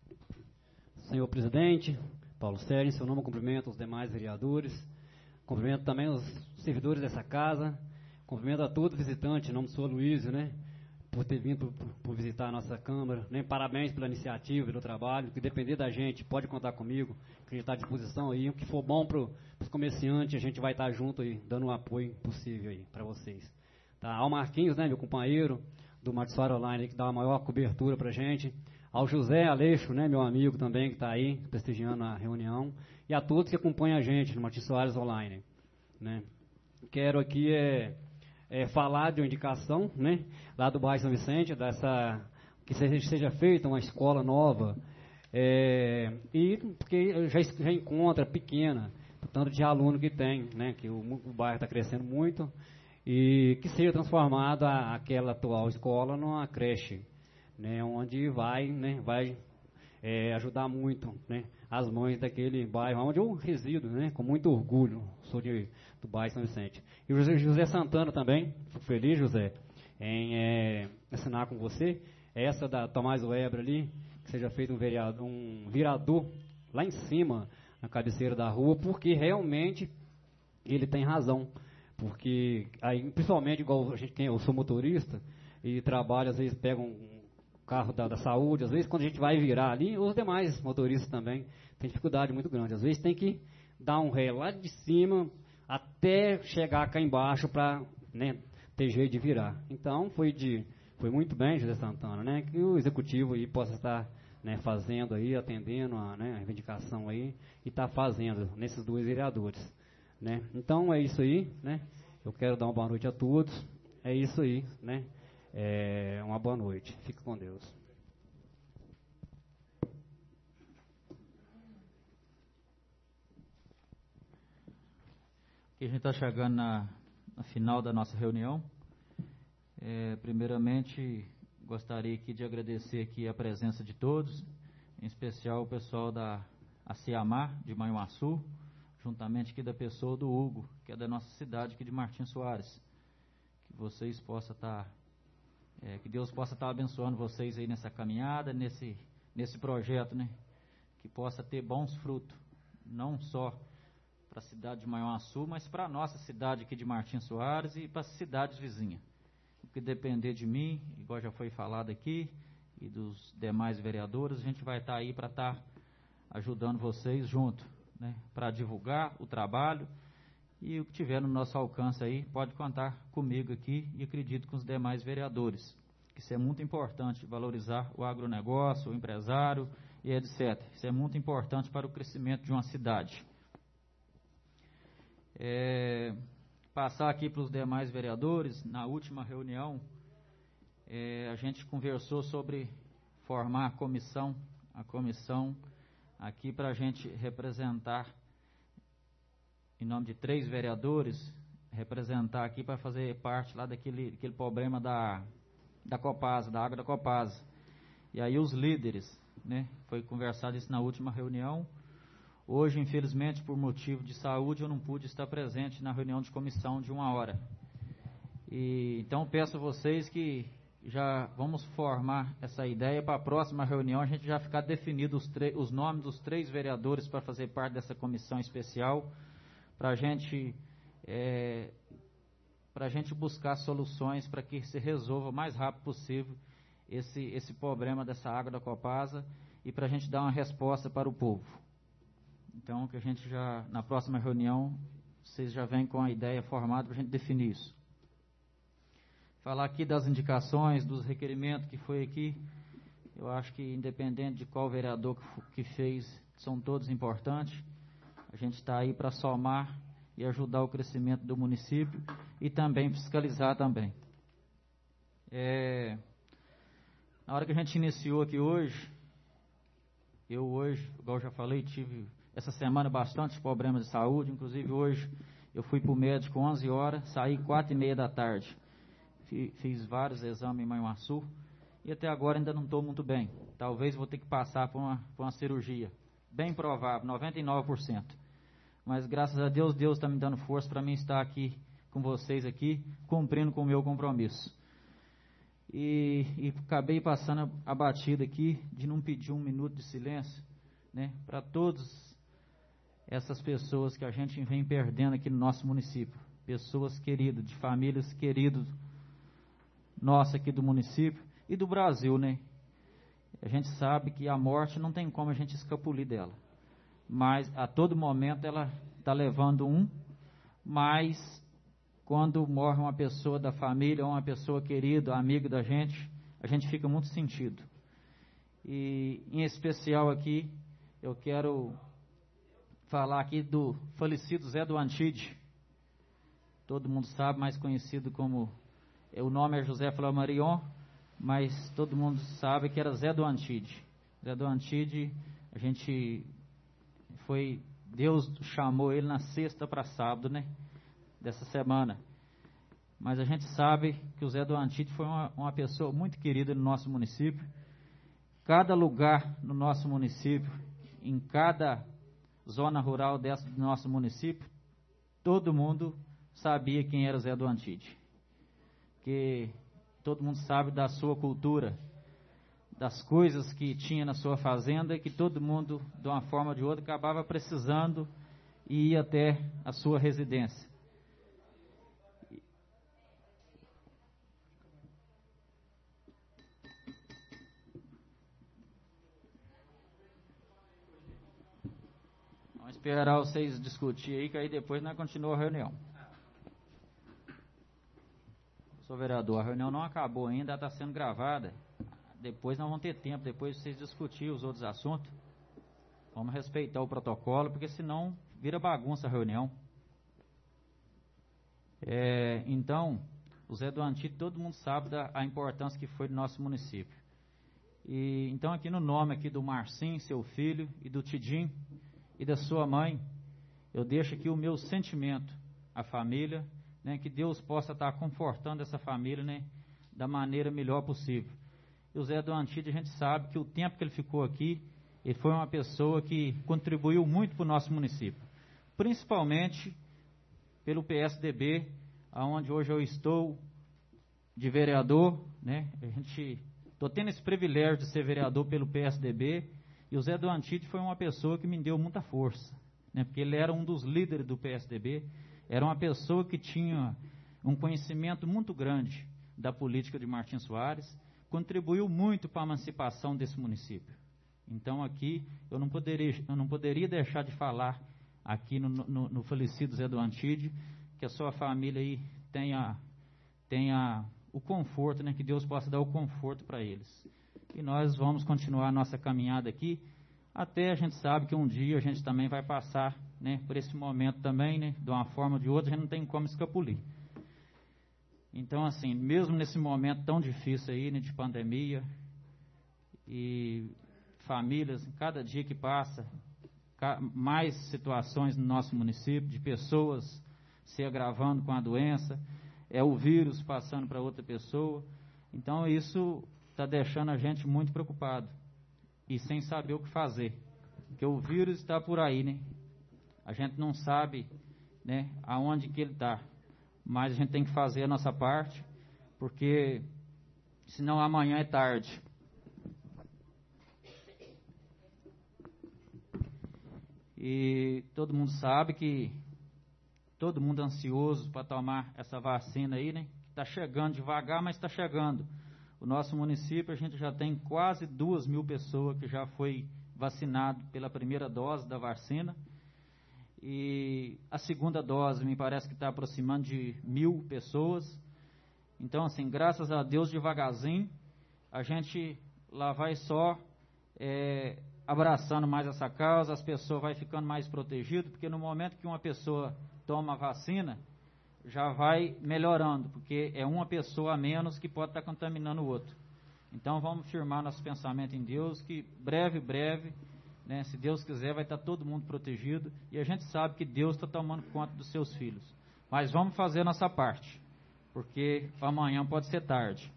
Senhor presidente, Paulo Sérgio, em seu nome, cumprimento os demais vereadores, cumprimento também os servidores dessa casa, cumprimento a todos os visitantes, em nome do senhor Luísio, né? Por ter vindo por, por visitar a nossa Câmara, né? Parabéns pela iniciativa, pelo trabalho, que depender da gente, pode contar comigo, que a gente está à disposição aí, o que for bom para os comerciantes, a gente vai estar junto aí, dando o apoio possível aí para vocês. Tá? Ao Marquinhos, né, meu companheiro, do Martins Soares Online, que dá uma maior cobertura para a gente, ao José Aleixo, né, meu amigo também, que está aí, prestigiando a reunião, e a todos que acompanham a gente no Martins Soares Online, né. Quero aqui é... É, falar de uma indicação, né, lá do bairro São Vicente, dessa, que seja, seja feita uma escola nova, é, e porque já, já encontra pequena, o tanto de aluno que tem, né, que o, o bairro está crescendo muito, e que seja transformada aquela atual escola numa creche, né, onde vai, né, vai é, ajudar muito, né, as mães daquele bairro, onde eu resido, né, com muito orgulho, sou de, do bairro São Vicente. E o José, José Santana também, fico feliz, José, em é, assinar com você, essa da Tomás Weber ali, que seja feito um, vereador, um virador lá em cima, na cabeceira da rua, porque realmente ele tem razão, porque aí, principalmente, igual a gente tem, eu sou motorista, e trabalho, às vezes pega um carro da, da saúde, às vezes quando a gente vai virar ali, os demais motoristas também têm dificuldade muito grande, às vezes tem que dar um ré lá de cima até chegar cá embaixo para né, ter jeito de virar. Então, foi, de, foi muito bem, José Santana, né, que o executivo aí possa estar, né, fazendo aí, atendendo a, né, a reivindicação aí, e está fazendo nesses dois vereadores. Né. Então, é isso aí, né, eu quero dar uma boa noite a todos, é isso aí, né, é, uma boa noite, fique com Deus. A gente está chegando na, na final da nossa reunião. É, primeiramente, gostaria aqui de agradecer aqui a presença de todos, em especial o pessoal da Aciamar, de Manhuaçu, juntamente aqui da pessoa do Hugo, que é da nossa cidade aqui de Martins Soares. Que vocês possam estar, é, que Deus possa estar abençoando vocês aí nessa caminhada, nesse, nesse projeto, né? Que possa ter bons frutos, não só para a cidade de Manhuaçu, mas para a nossa cidade aqui de Martins Soares e para as cidades vizinhas. O que depender de mim, igual já foi falado aqui, e dos demais vereadores, a gente vai estar aí para estar ajudando vocês junto, né, para divulgar o trabalho, e o que tiver no nosso alcance aí, pode contar comigo aqui e acredito com os demais vereadores. Isso é muito importante, valorizar o agronegócio, o empresário e etcétera. Isso é muito importante para o crescimento de uma cidade. É, passar aqui para os demais vereadores, na última reunião, é, a gente conversou sobre formar a comissão, a comissão aqui para a gente representar, em nome de três vereadores, representar aqui para fazer parte lá daquele, daquele problema da, da Copasa, da água da Copasa. E aí os líderes, né, foi conversado isso na última reunião. Hoje, infelizmente, por motivo de saúde, eu não pude estar presente na reunião de comissão de uma hora. E, então, peço a vocês que já vamos formar essa ideia para a próxima reunião, a gente já ficar definido os, os nomes dos três vereadores para fazer parte dessa comissão especial, para gente, é, a gente buscar soluções para que se resolva o mais rápido possível esse, esse problema dessa água da Copasa e para a gente dar uma resposta para o povo. Então, que a gente já, na próxima reunião, vocês já vêm com a ideia formada para a gente definir isso. Falar aqui das indicações, dos requerimentos que foi aqui, eu acho que independente de qual vereador que fez, são todos importantes. A gente está aí para somar e ajudar o crescimento do município e também fiscalizar também. É, na hora que a gente iniciou aqui hoje, eu hoje, igual eu já falei, tive essa semana bastante problemas de saúde, inclusive hoje eu fui para o médico onze horas, saí quatro e meia da tarde. Fiz vários exames em Manhuaçu e até agora ainda não estou muito bem. Talvez vou ter que passar por uma, por uma cirurgia. Bem provável, noventa e nove por cento. Mas graças a Deus, Deus está me dando força para mim estar aqui com vocês aqui, cumprindo com o meu compromisso. E, e acabei passando a, a batida aqui de não pedir um minuto de silêncio, né, para todos essas pessoas que a gente vem perdendo aqui no nosso município. Pessoas queridas, de famílias queridas, nossa aqui do município e do Brasil, né? A gente sabe que a morte não tem como a gente escapulir dela. Mas a todo momento ela está levando um, mas quando morre uma pessoa da família, uma pessoa querida, amiga da gente, a gente fica muito sentido. E em especial aqui, eu quero falar aqui do falecido Zé do Antide. Todo mundo sabe, mais conhecido como, o nome é José Flamarion, mas todo mundo sabe que era Zé do Antide. Zé do Antide, a gente foi, Deus chamou ele na sexta para sábado, né, dessa semana. Mas a gente sabe que o Zé do Antide foi uma, uma pessoa muito querida no nosso município. Cada lugar no nosso município, em cada zona rural dessa do nosso município, todo mundo sabia quem era o Zé do Antide. Que todo mundo sabe da sua cultura, das coisas que tinha na sua fazenda e que todo mundo, de uma forma ou de outra, acabava precisando e ia até a sua residência. Vamos esperar vocês discutir aí, que aí depois nós continuamos a reunião. Senhor vereador, a reunião não acabou ainda, está sendo gravada. Depois nós vamos ter tempo, depois de vocês discutirem os outros assuntos. Vamos respeitar o protocolo, porque senão vira bagunça a reunião. É, então, o Zé do Antigo, todo mundo sabe da a importância que foi do nosso município. E, então, aqui no nome aqui do Marcinho, seu filho, e do Tidim, e da sua mãe, eu deixo aqui o meu sentimento à família, né, que Deus possa estar confortando essa família, né, da maneira melhor possível. E o Zé do Antigo, a gente sabe que o tempo que ele ficou aqui, ele foi uma pessoa que contribuiu muito para o nosso município, principalmente pelo P S D B, aonde hoje eu estou de vereador, né? A gente estou tendo esse privilégio de ser vereador pelo P S D B, e o Zé do Antigo foi uma pessoa que me deu muita força, né? Porque ele era um dos líderes do P S D B, era uma pessoa que tinha um conhecimento muito grande da política de Martins Soares, contribuiu muito para a emancipação desse município. Então aqui eu não poderia, eu não poderia deixar de falar aqui no, no, no falecido Zé do Antigo, que a sua família aí tenha, tenha o conforto, né, que Deus possa dar o conforto para eles. E nós vamos continuar a nossa caminhada aqui, até a gente sabe que um dia a gente também vai passar, né, por esse momento também, né, de uma forma ou de outra, a gente não tem como escapulir. Então, assim, mesmo nesse momento tão difícil aí, né, de pandemia, e famílias, cada dia que passa, mais situações no nosso município, de pessoas se agravando com a doença, é o vírus passando para outra pessoa. Então isso está deixando a gente muito preocupado e sem saber o que fazer, porque o vírus está por aí, né? A gente não sabe, né, aonde que ele está, mas a gente tem que fazer a nossa parte, porque senão amanhã é tarde. E todo mundo sabe que todo mundo ansioso para tomar essa vacina aí, né? Está chegando devagar, mas está chegando. O nosso município, a gente já tem quase duas mil pessoas que já foi vacinado pela primeira dose da vacina. E a segunda dose, me parece que está aproximando de mil pessoas. Então, assim, graças a Deus, devagarzinho, a gente lá vai só... É, abraçando mais essa causa, as pessoas vão ficando mais protegidas, porque no momento que uma pessoa toma a vacina, já vai melhorando, porque é uma pessoa a menos que pode estar contaminando o outro. Então vamos firmar nosso pensamento em Deus, que breve, breve, né, se Deus quiser, vai estar todo mundo protegido, e a gente sabe que Deus está tomando conta dos seus filhos. Mas vamos fazer a nossa parte, porque amanhã pode ser tarde.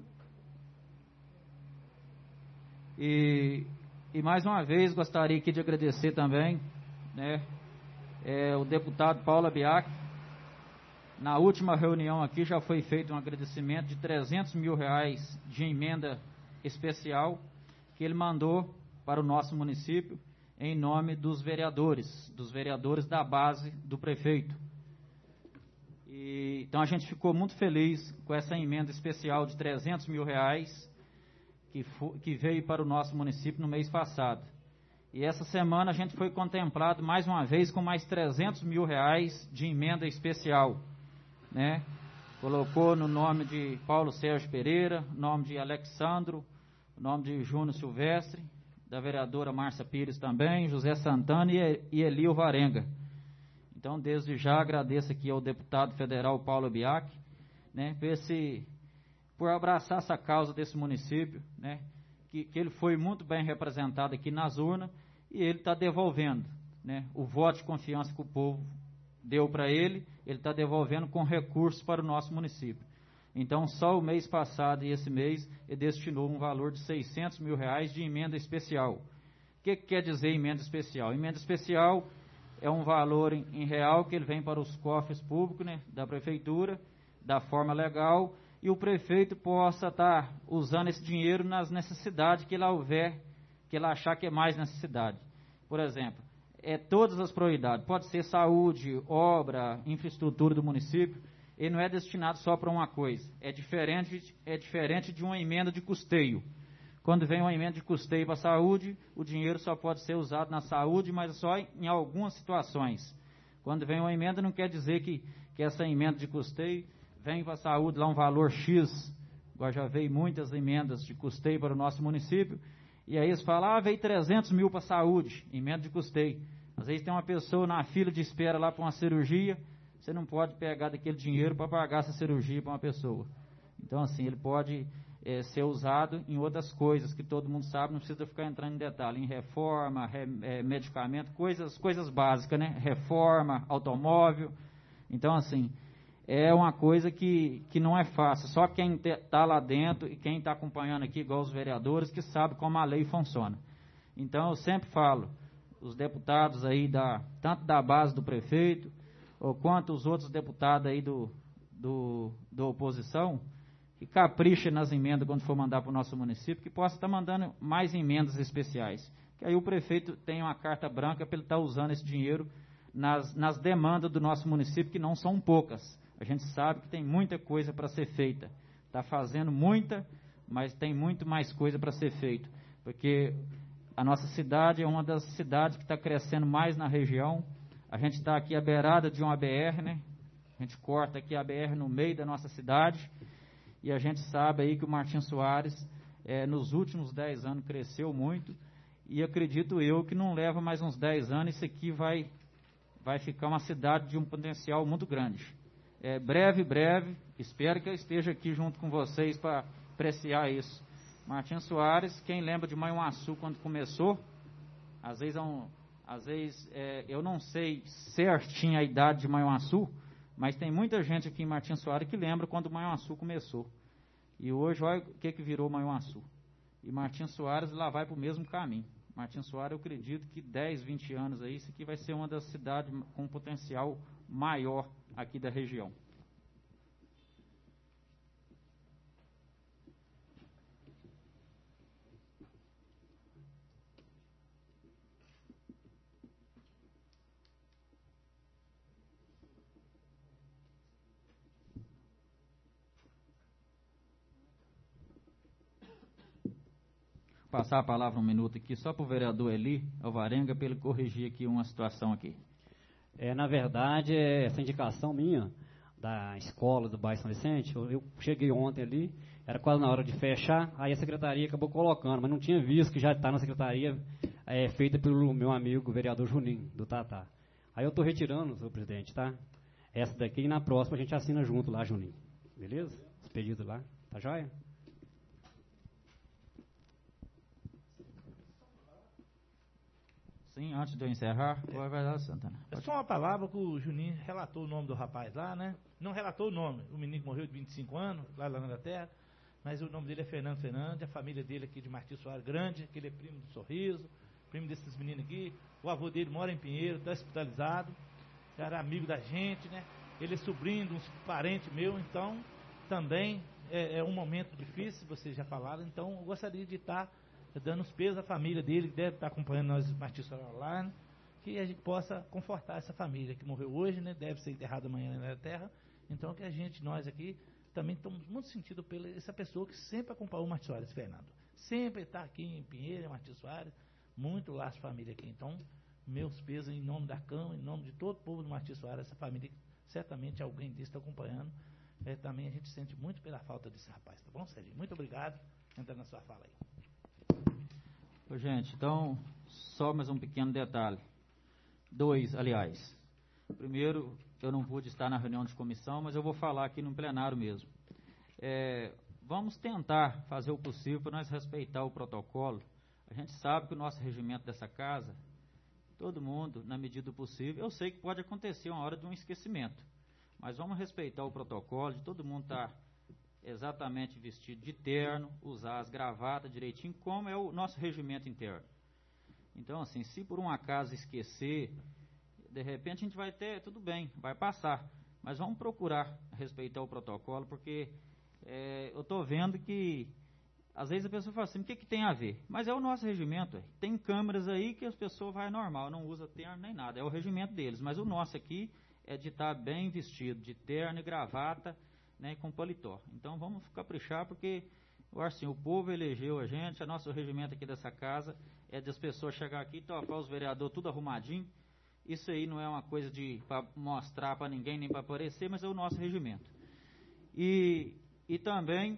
E... E mais uma vez gostaria aqui de agradecer também, né, é, o deputado Paulo Abiac. Na última reunião aqui já foi feito um agradecimento de trezentos mil reais de emenda especial que ele mandou para o nosso município em nome dos vereadores, dos vereadores da base do prefeito. E, então a gente ficou muito feliz com essa emenda especial de trezentos mil reais Que, for, que veio para o nosso município no mês passado. E essa semana a gente foi contemplado mais uma vez com mais trezentos mil reais de emenda especial, né? Colocou no nome de Paulo Sérgio Pereira, nome de Alexandro, nome de Júnior Silvestre, da vereadora Márcia Pires também, José Santana e, e Elio Varenga. Então, desde já agradeço aqui ao deputado federal Paulo Abiac, né, por esse... por abraçar essa causa desse município, né, que, que ele foi muito bem representado aqui nas urnas, e ele está devolvendo, né, o voto de confiança que o povo deu para ele, ele está devolvendo com recursos para o nosso município. Então, só o mês passado e esse mês, ele destinou um valor de seiscentos mil reais de emenda especial. O que, que quer dizer emenda especial? Emenda especial é um valor em, em real que ele vem para os cofres públicos, né, da prefeitura, da forma legal, e o prefeito possa estar usando esse dinheiro nas necessidades que ele houver, que ele achar que é mais necessidade. Por exemplo, é todas as prioridades, pode ser saúde, obra, infraestrutura do município, ele não é destinado só para uma coisa, é diferente, é diferente de uma emenda de custeio. Quando vem uma emenda de custeio para a saúde, o dinheiro só pode ser usado na saúde, mas só em algumas situações. Quando vem uma emenda, não quer dizer que, que essa emenda de custeio vem para a saúde lá um valor X, agora já veio muitas emendas de custeio para o nosso município, e aí eles falam, ah, veio trezentos mil para a saúde, emenda de custeio. Às vezes tem uma pessoa na fila de espera lá para uma cirurgia, você não pode pegar daquele dinheiro para pagar essa cirurgia para uma pessoa. Então, assim, ele pode é, ser usado em outras coisas que todo mundo sabe, não precisa ficar entrando em detalhe, em reforma, re, é, medicamento, coisas, coisas básicas, né? Reforma, automóvel. Então, assim, é uma coisa que, que não é fácil. Só quem está lá dentro e quem está acompanhando aqui, igual os vereadores, que sabe como a lei funciona. Então, eu sempre falo, os deputados aí, da, tanto da base do prefeito, ou quanto os outros deputados aí do, do, do oposição, que caprichem nas emendas quando for mandar para o nosso município, que possa estar mandando mais emendas especiais. Que aí o prefeito tem uma carta branca para ele estar usando esse dinheiro nas, nas demandas do nosso município, que não são poucas. A gente sabe que tem muita coisa para ser feita. Está fazendo muita, mas tem muito mais coisa para ser feita. Porque a nossa cidade é uma das cidades que está crescendo mais na região. A gente está aqui à beirada de uma B R, né? A gente corta aqui a B R no meio da nossa cidade. E a gente sabe aí que o Martim Soares, é, nos últimos dez anos, cresceu muito. E acredito eu que não leva mais uns dez anos, isso aqui vai, vai ficar uma cidade de um potencial muito grande. É, breve, breve, espero que eu esteja aqui junto com vocês para apreciar isso. Martim Soares, quem lembra de Manhuaçu quando começou, às vezes, é um, às vezes é, eu não sei certinho a idade de Manhuaçu, mas tem muita gente aqui em Martim Soares que lembra quando o Manhuaçu começou. E hoje, olha o que, que virou Manhuaçu. E Martim Soares lá vai para o mesmo caminho. Martim Soares, eu acredito que dez, vinte anos aí, isso aqui vai ser uma das cidades com potencial maior aqui da região. Passar a palavra um minuto aqui, só para o vereador Eli Alvarenga, para ele corrigir aqui uma situação aqui. É, na verdade, essa indicação minha, da escola do bairro São Vicente, eu, eu cheguei ontem ali, era quase na hora de fechar, aí a secretaria acabou colocando, mas não tinha visto que já está na secretaria, é, feita pelo meu amigo vereador Juninho, do Tatá. Aí eu estou retirando, senhor presidente, tá? Essa daqui e na próxima a gente assina junto lá, Juninho. Beleza? Os pedidos lá, tá joia? Sim, antes de eu encerrar, vai vai Santana. É só uma palavra que o Juninho relatou o nome do rapaz lá, né? Não relatou o nome, o menino que morreu de vinte e cinco anos, lá, lá na Inglaterra, mas o nome dele é Fernando Fernandes, a família dele aqui de Martim Soares Grande, que ele é primo do Sorriso, primo desses meninos aqui, o avô dele mora em Pinheiro, está hospitalizado, era amigo da gente, né? Ele é sobrinho de uns parentes meus, então também é, é um momento difícil, vocês já falaram, então eu gostaria de estar dando os pesos à família dele, que deve estar acompanhando nós, Martim Soares Online, que a gente possa confortar essa família que morreu hoje, né? Deve ser enterrada amanhã na terra. Então que a gente, nós aqui, também estamos muito sentidos por essa pessoa que sempre acompanhou o Martim Soares, Fernando. Sempre está aqui em Pinheiro, Martim Soares, muito laço de família aqui. Então, meus pesos em nome da Câmara, em nome de todo o povo do Martim Soares, essa família, certamente alguém disso está acompanhando. É, também a gente sente muito pela falta desse rapaz, tá bom, Sérgio? Muito obrigado. Entra na sua fala aí. Ô, gente, então, só mais um pequeno detalhe. Dois, aliás. Primeiro, eu não pude estar na reunião de comissão, mas eu vou falar aqui no plenário mesmo. É, vamos tentar fazer o possível para nós respeitar o protocolo. A gente sabe que o nosso regimento dessa casa, todo mundo, na medida do possível, eu sei que pode acontecer uma hora de um esquecimento, mas vamos respeitar o protocolo de todo mundo estar exatamente vestido de terno, usar as gravatas direitinho, como é o nosso regimento interno. Então, assim, se por um acaso esquecer, de repente a gente vai ter, tudo bem, vai passar, mas vamos procurar respeitar o protocolo, porque é, eu estou vendo que, às vezes a pessoa fala assim, o que, que tem a ver? Mas é o nosso regimento, é. Tem câmeras aí que as pessoas vai normal, não usa terno nem nada, é o regimento deles, mas o nosso aqui é de estar bem vestido, de terno e gravata, né, com paletó. Então vamos caprichar, porque eu acho assim, o povo elegeu a gente, o nosso regimento aqui dessa casa é das pessoas chegar aqui e topar os vereadores tudo arrumadinho. Isso aí não é uma coisa de para mostrar para ninguém, nem para aparecer, mas é o nosso regimento. E, e também,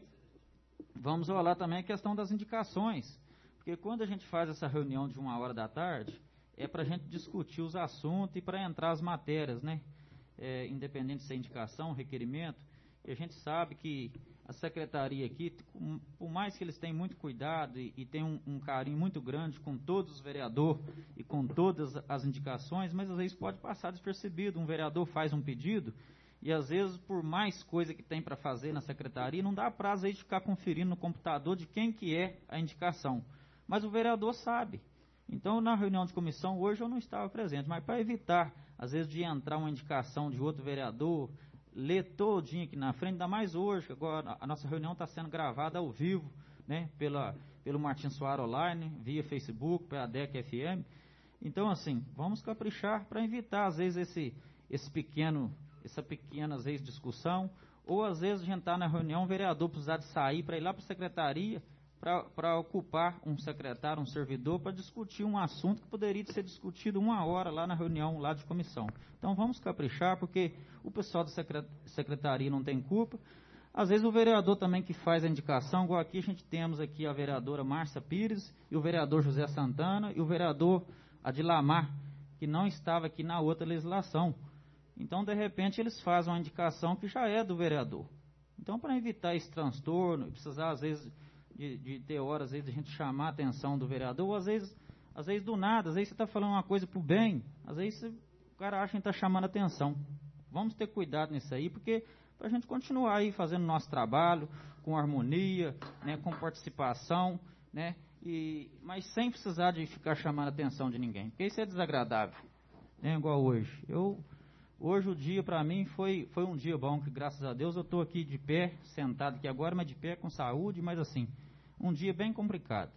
vamos olhar também a questão das indicações, porque quando a gente faz essa reunião de uma hora da tarde, é para a gente discutir os assuntos e para entrar as matérias, né? É, independente de ser indicação, requerimento, e a gente sabe que a secretaria aqui, por mais que eles tenham muito cuidado e, e tenham um, um carinho muito grande com todos os vereadores e com todas as indicações, mas às vezes pode passar despercebido. Um vereador faz um pedido e às vezes por mais coisa que tem para fazer na secretaria, não dá prazo aí de ficar conferindo no computador de quem que é a indicação. Mas o vereador sabe. Então, na reunião de comissão, hoje eu não estava presente, mas para evitar, às vezes, de entrar uma indicação de outro vereador, ler todinho aqui na frente, ainda mais hoje, agora a nossa reunião está sendo gravada ao vivo, né, pela, pelo Martim Soares Online, via Facebook, pela D E C F M. Então, assim, vamos caprichar para evitar, às vezes, esse, esse pequeno, essa pequena, às vezes, discussão, ou às vezes a gente está na reunião, o vereador precisar de sair para ir lá para a secretaria, para ocupar um secretário, um servidor, para discutir um assunto que poderia ser discutido uma hora lá na reunião, lá de comissão. Então, vamos caprichar, porque o pessoal da secretaria não tem culpa. Às vezes, o vereador também que faz a indicação, igual aqui, a gente temos aqui a vereadora Márcia Pires, e o vereador José Santana, e o vereador Adilamar, que não estava aqui na outra legislação. Então, de repente, eles fazem uma indicação que já é do vereador. Então, para evitar esse transtorno, precisar, às vezes... De, de ter horas, às vezes, a gente chamar a atenção do vereador, ou às vezes, às vezes do nada, às vezes você está falando uma coisa para o bem, às vezes você, o cara acha que está chamando a atenção. Vamos ter cuidado nisso aí, porque para a gente continuar aí fazendo nosso trabalho, com harmonia, né, com participação, né, e, mas sem precisar de ficar chamando a atenção de ninguém, porque isso é desagradável, né, igual hoje. Eu, hoje o dia para mim foi, foi um dia bom, que graças a Deus eu estou aqui de pé, sentado aqui agora, mas de pé com saúde, mas assim, um dia bem complicado.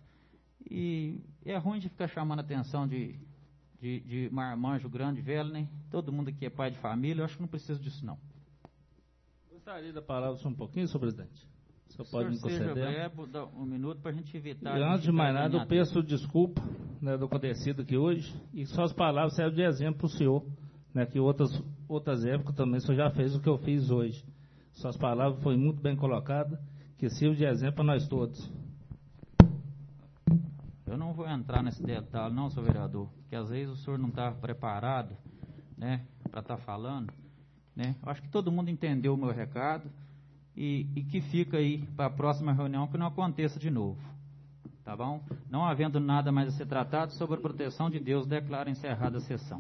E é ruim de ficar chamando a atenção de, de, de marmanjo grande, velho, né? Todo mundo aqui é pai de família, eu acho que não preciso disso, não. Gostaria da palavra só um pouquinho, senhor presidente. O senhor O pode me senhor seja conceder? breve, dá um minuto para a gente evitar... E a antes de gente mais ficar nada, eu ganhado. peço desculpa, né, do acontecido aqui hoje, e suas palavras servem de exemplo para o senhor, né, que outras, outras épocas também o senhor já fez o que eu fiz hoje. Suas palavras foram muito bem colocadas, que sirva de exemplo para nós todos. Eu não vou entrar nesse detalhe, não, senhor vereador, porque às vezes o senhor não está preparado, né, para estar tá falando, né. Eu acho que todo mundo entendeu o meu recado e, e que fica aí para a próxima reunião que não aconteça de novo, tá bom? Não havendo nada mais a ser tratado, sobre a proteção de Deus, declaro encerrada a sessão.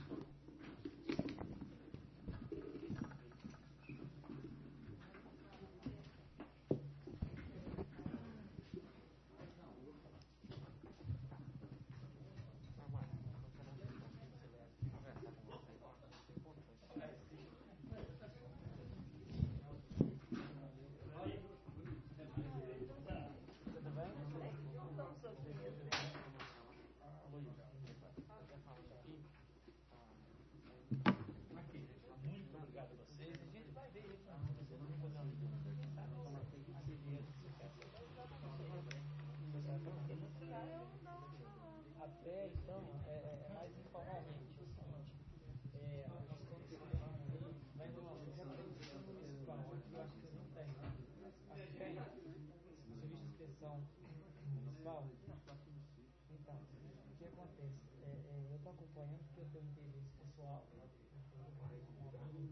Até então, é, é mais informalmente, é o seguinte, é, nós estamos falando aí, vai no nosso serviço municipal, aqui eu acho que não tem, né? Aqui tem, serviço de inspeção municipal. Então, o que acontece? É, é, eu estou acompanhando porque eu tenho interesse pessoal, né? Por mais que eu tenha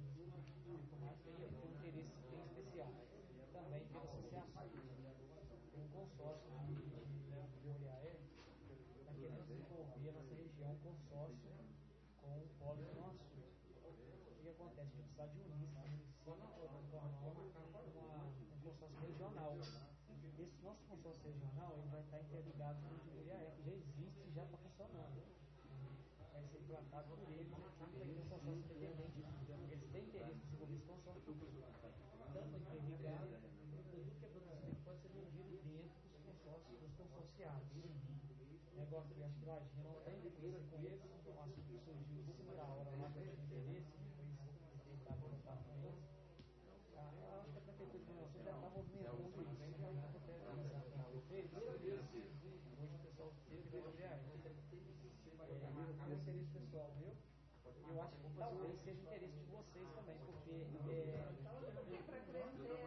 um interesse bem especial, também pela associação. Tem um consórcio de, de, de Moriaé, está querendo desenvolver a nossa região, um consórcio com o Polo do Norte. O que acontece? A gente precisa de unir esse município para tornar uma, um consórcio regional. Esse nosso consórcio regional ele vai estar interligado com o de Moriaé, que já existe e já está funcionando. Vai ser implantado por eles aqui, vai ter um consórcio independente. Eles têm interesse em desenvolver esse consórcio, tanto interligado, tudo que é produzido pode ser vendido dentro dos consórcios, dos consorciados. Negócio que acho que lá não tem interesse com eles, um assunto que surgiu em cima da hora lá para ter interesse, depois tentar voltar com eles. Ah, acho que a prefeitura de Manaus já está movimentando isso, vem de amanhã até começar com o prefeito. Hoje o pessoal teve que vai criar isso. É um interesse pessoal meu, e eu acho que talvez seja interesse de vocês também, porque é,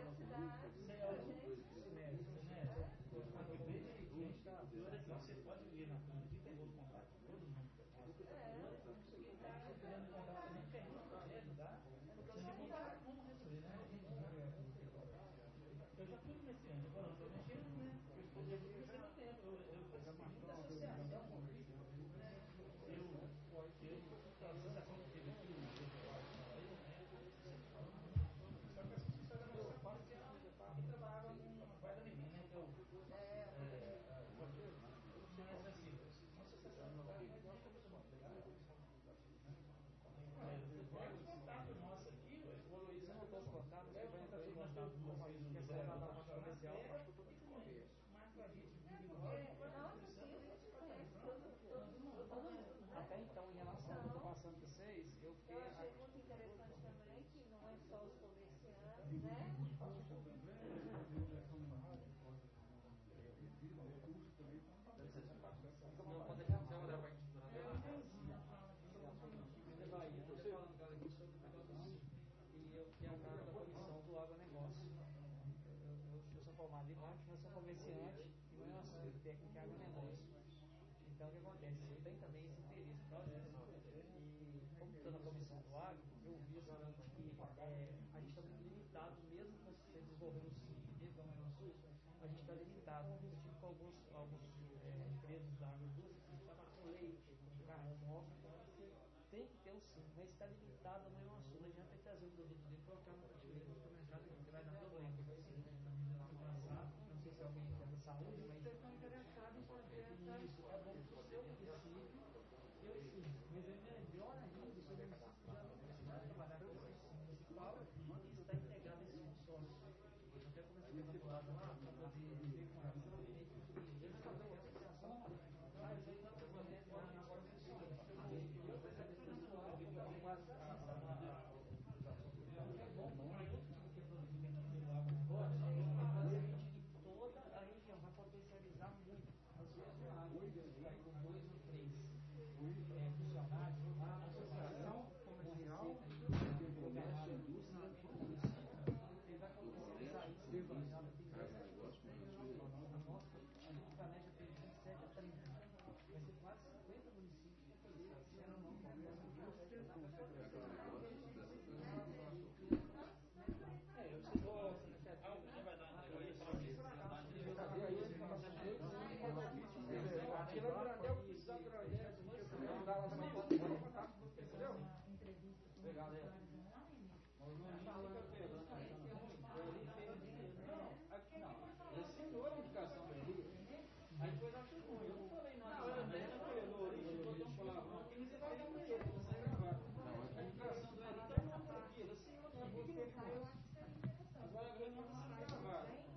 dados que vai entrar tudo nas dados, como a gente quer ser da parte comercial. Até então, em relação ao que eu estou passando para vocês, eu fiquei. Eu achei muito interessante também que não é só os comerciantes, né? Não, pode deixar você olhar para a gente. E eu fiquei a cara da comissão do agronegócio. Eu, eu, eu sou formado em marketing, mas sou comerciante e não é uma coisa técnica é agronegócio. Então, o que acontece? Eu tenho também esse interesse por causa disso. E, como estou na comissão do agro, eu vi o seguinte, que é, a gente está muito limitado, mesmo com você desenvolvendo o SIC, a gente está limitado. Eu tive com alguns, alguns é, empresas da agroindústria que trabalham com leite, com carne, com ovos, então você tem que ter o SIC, mas está limitado, não é uma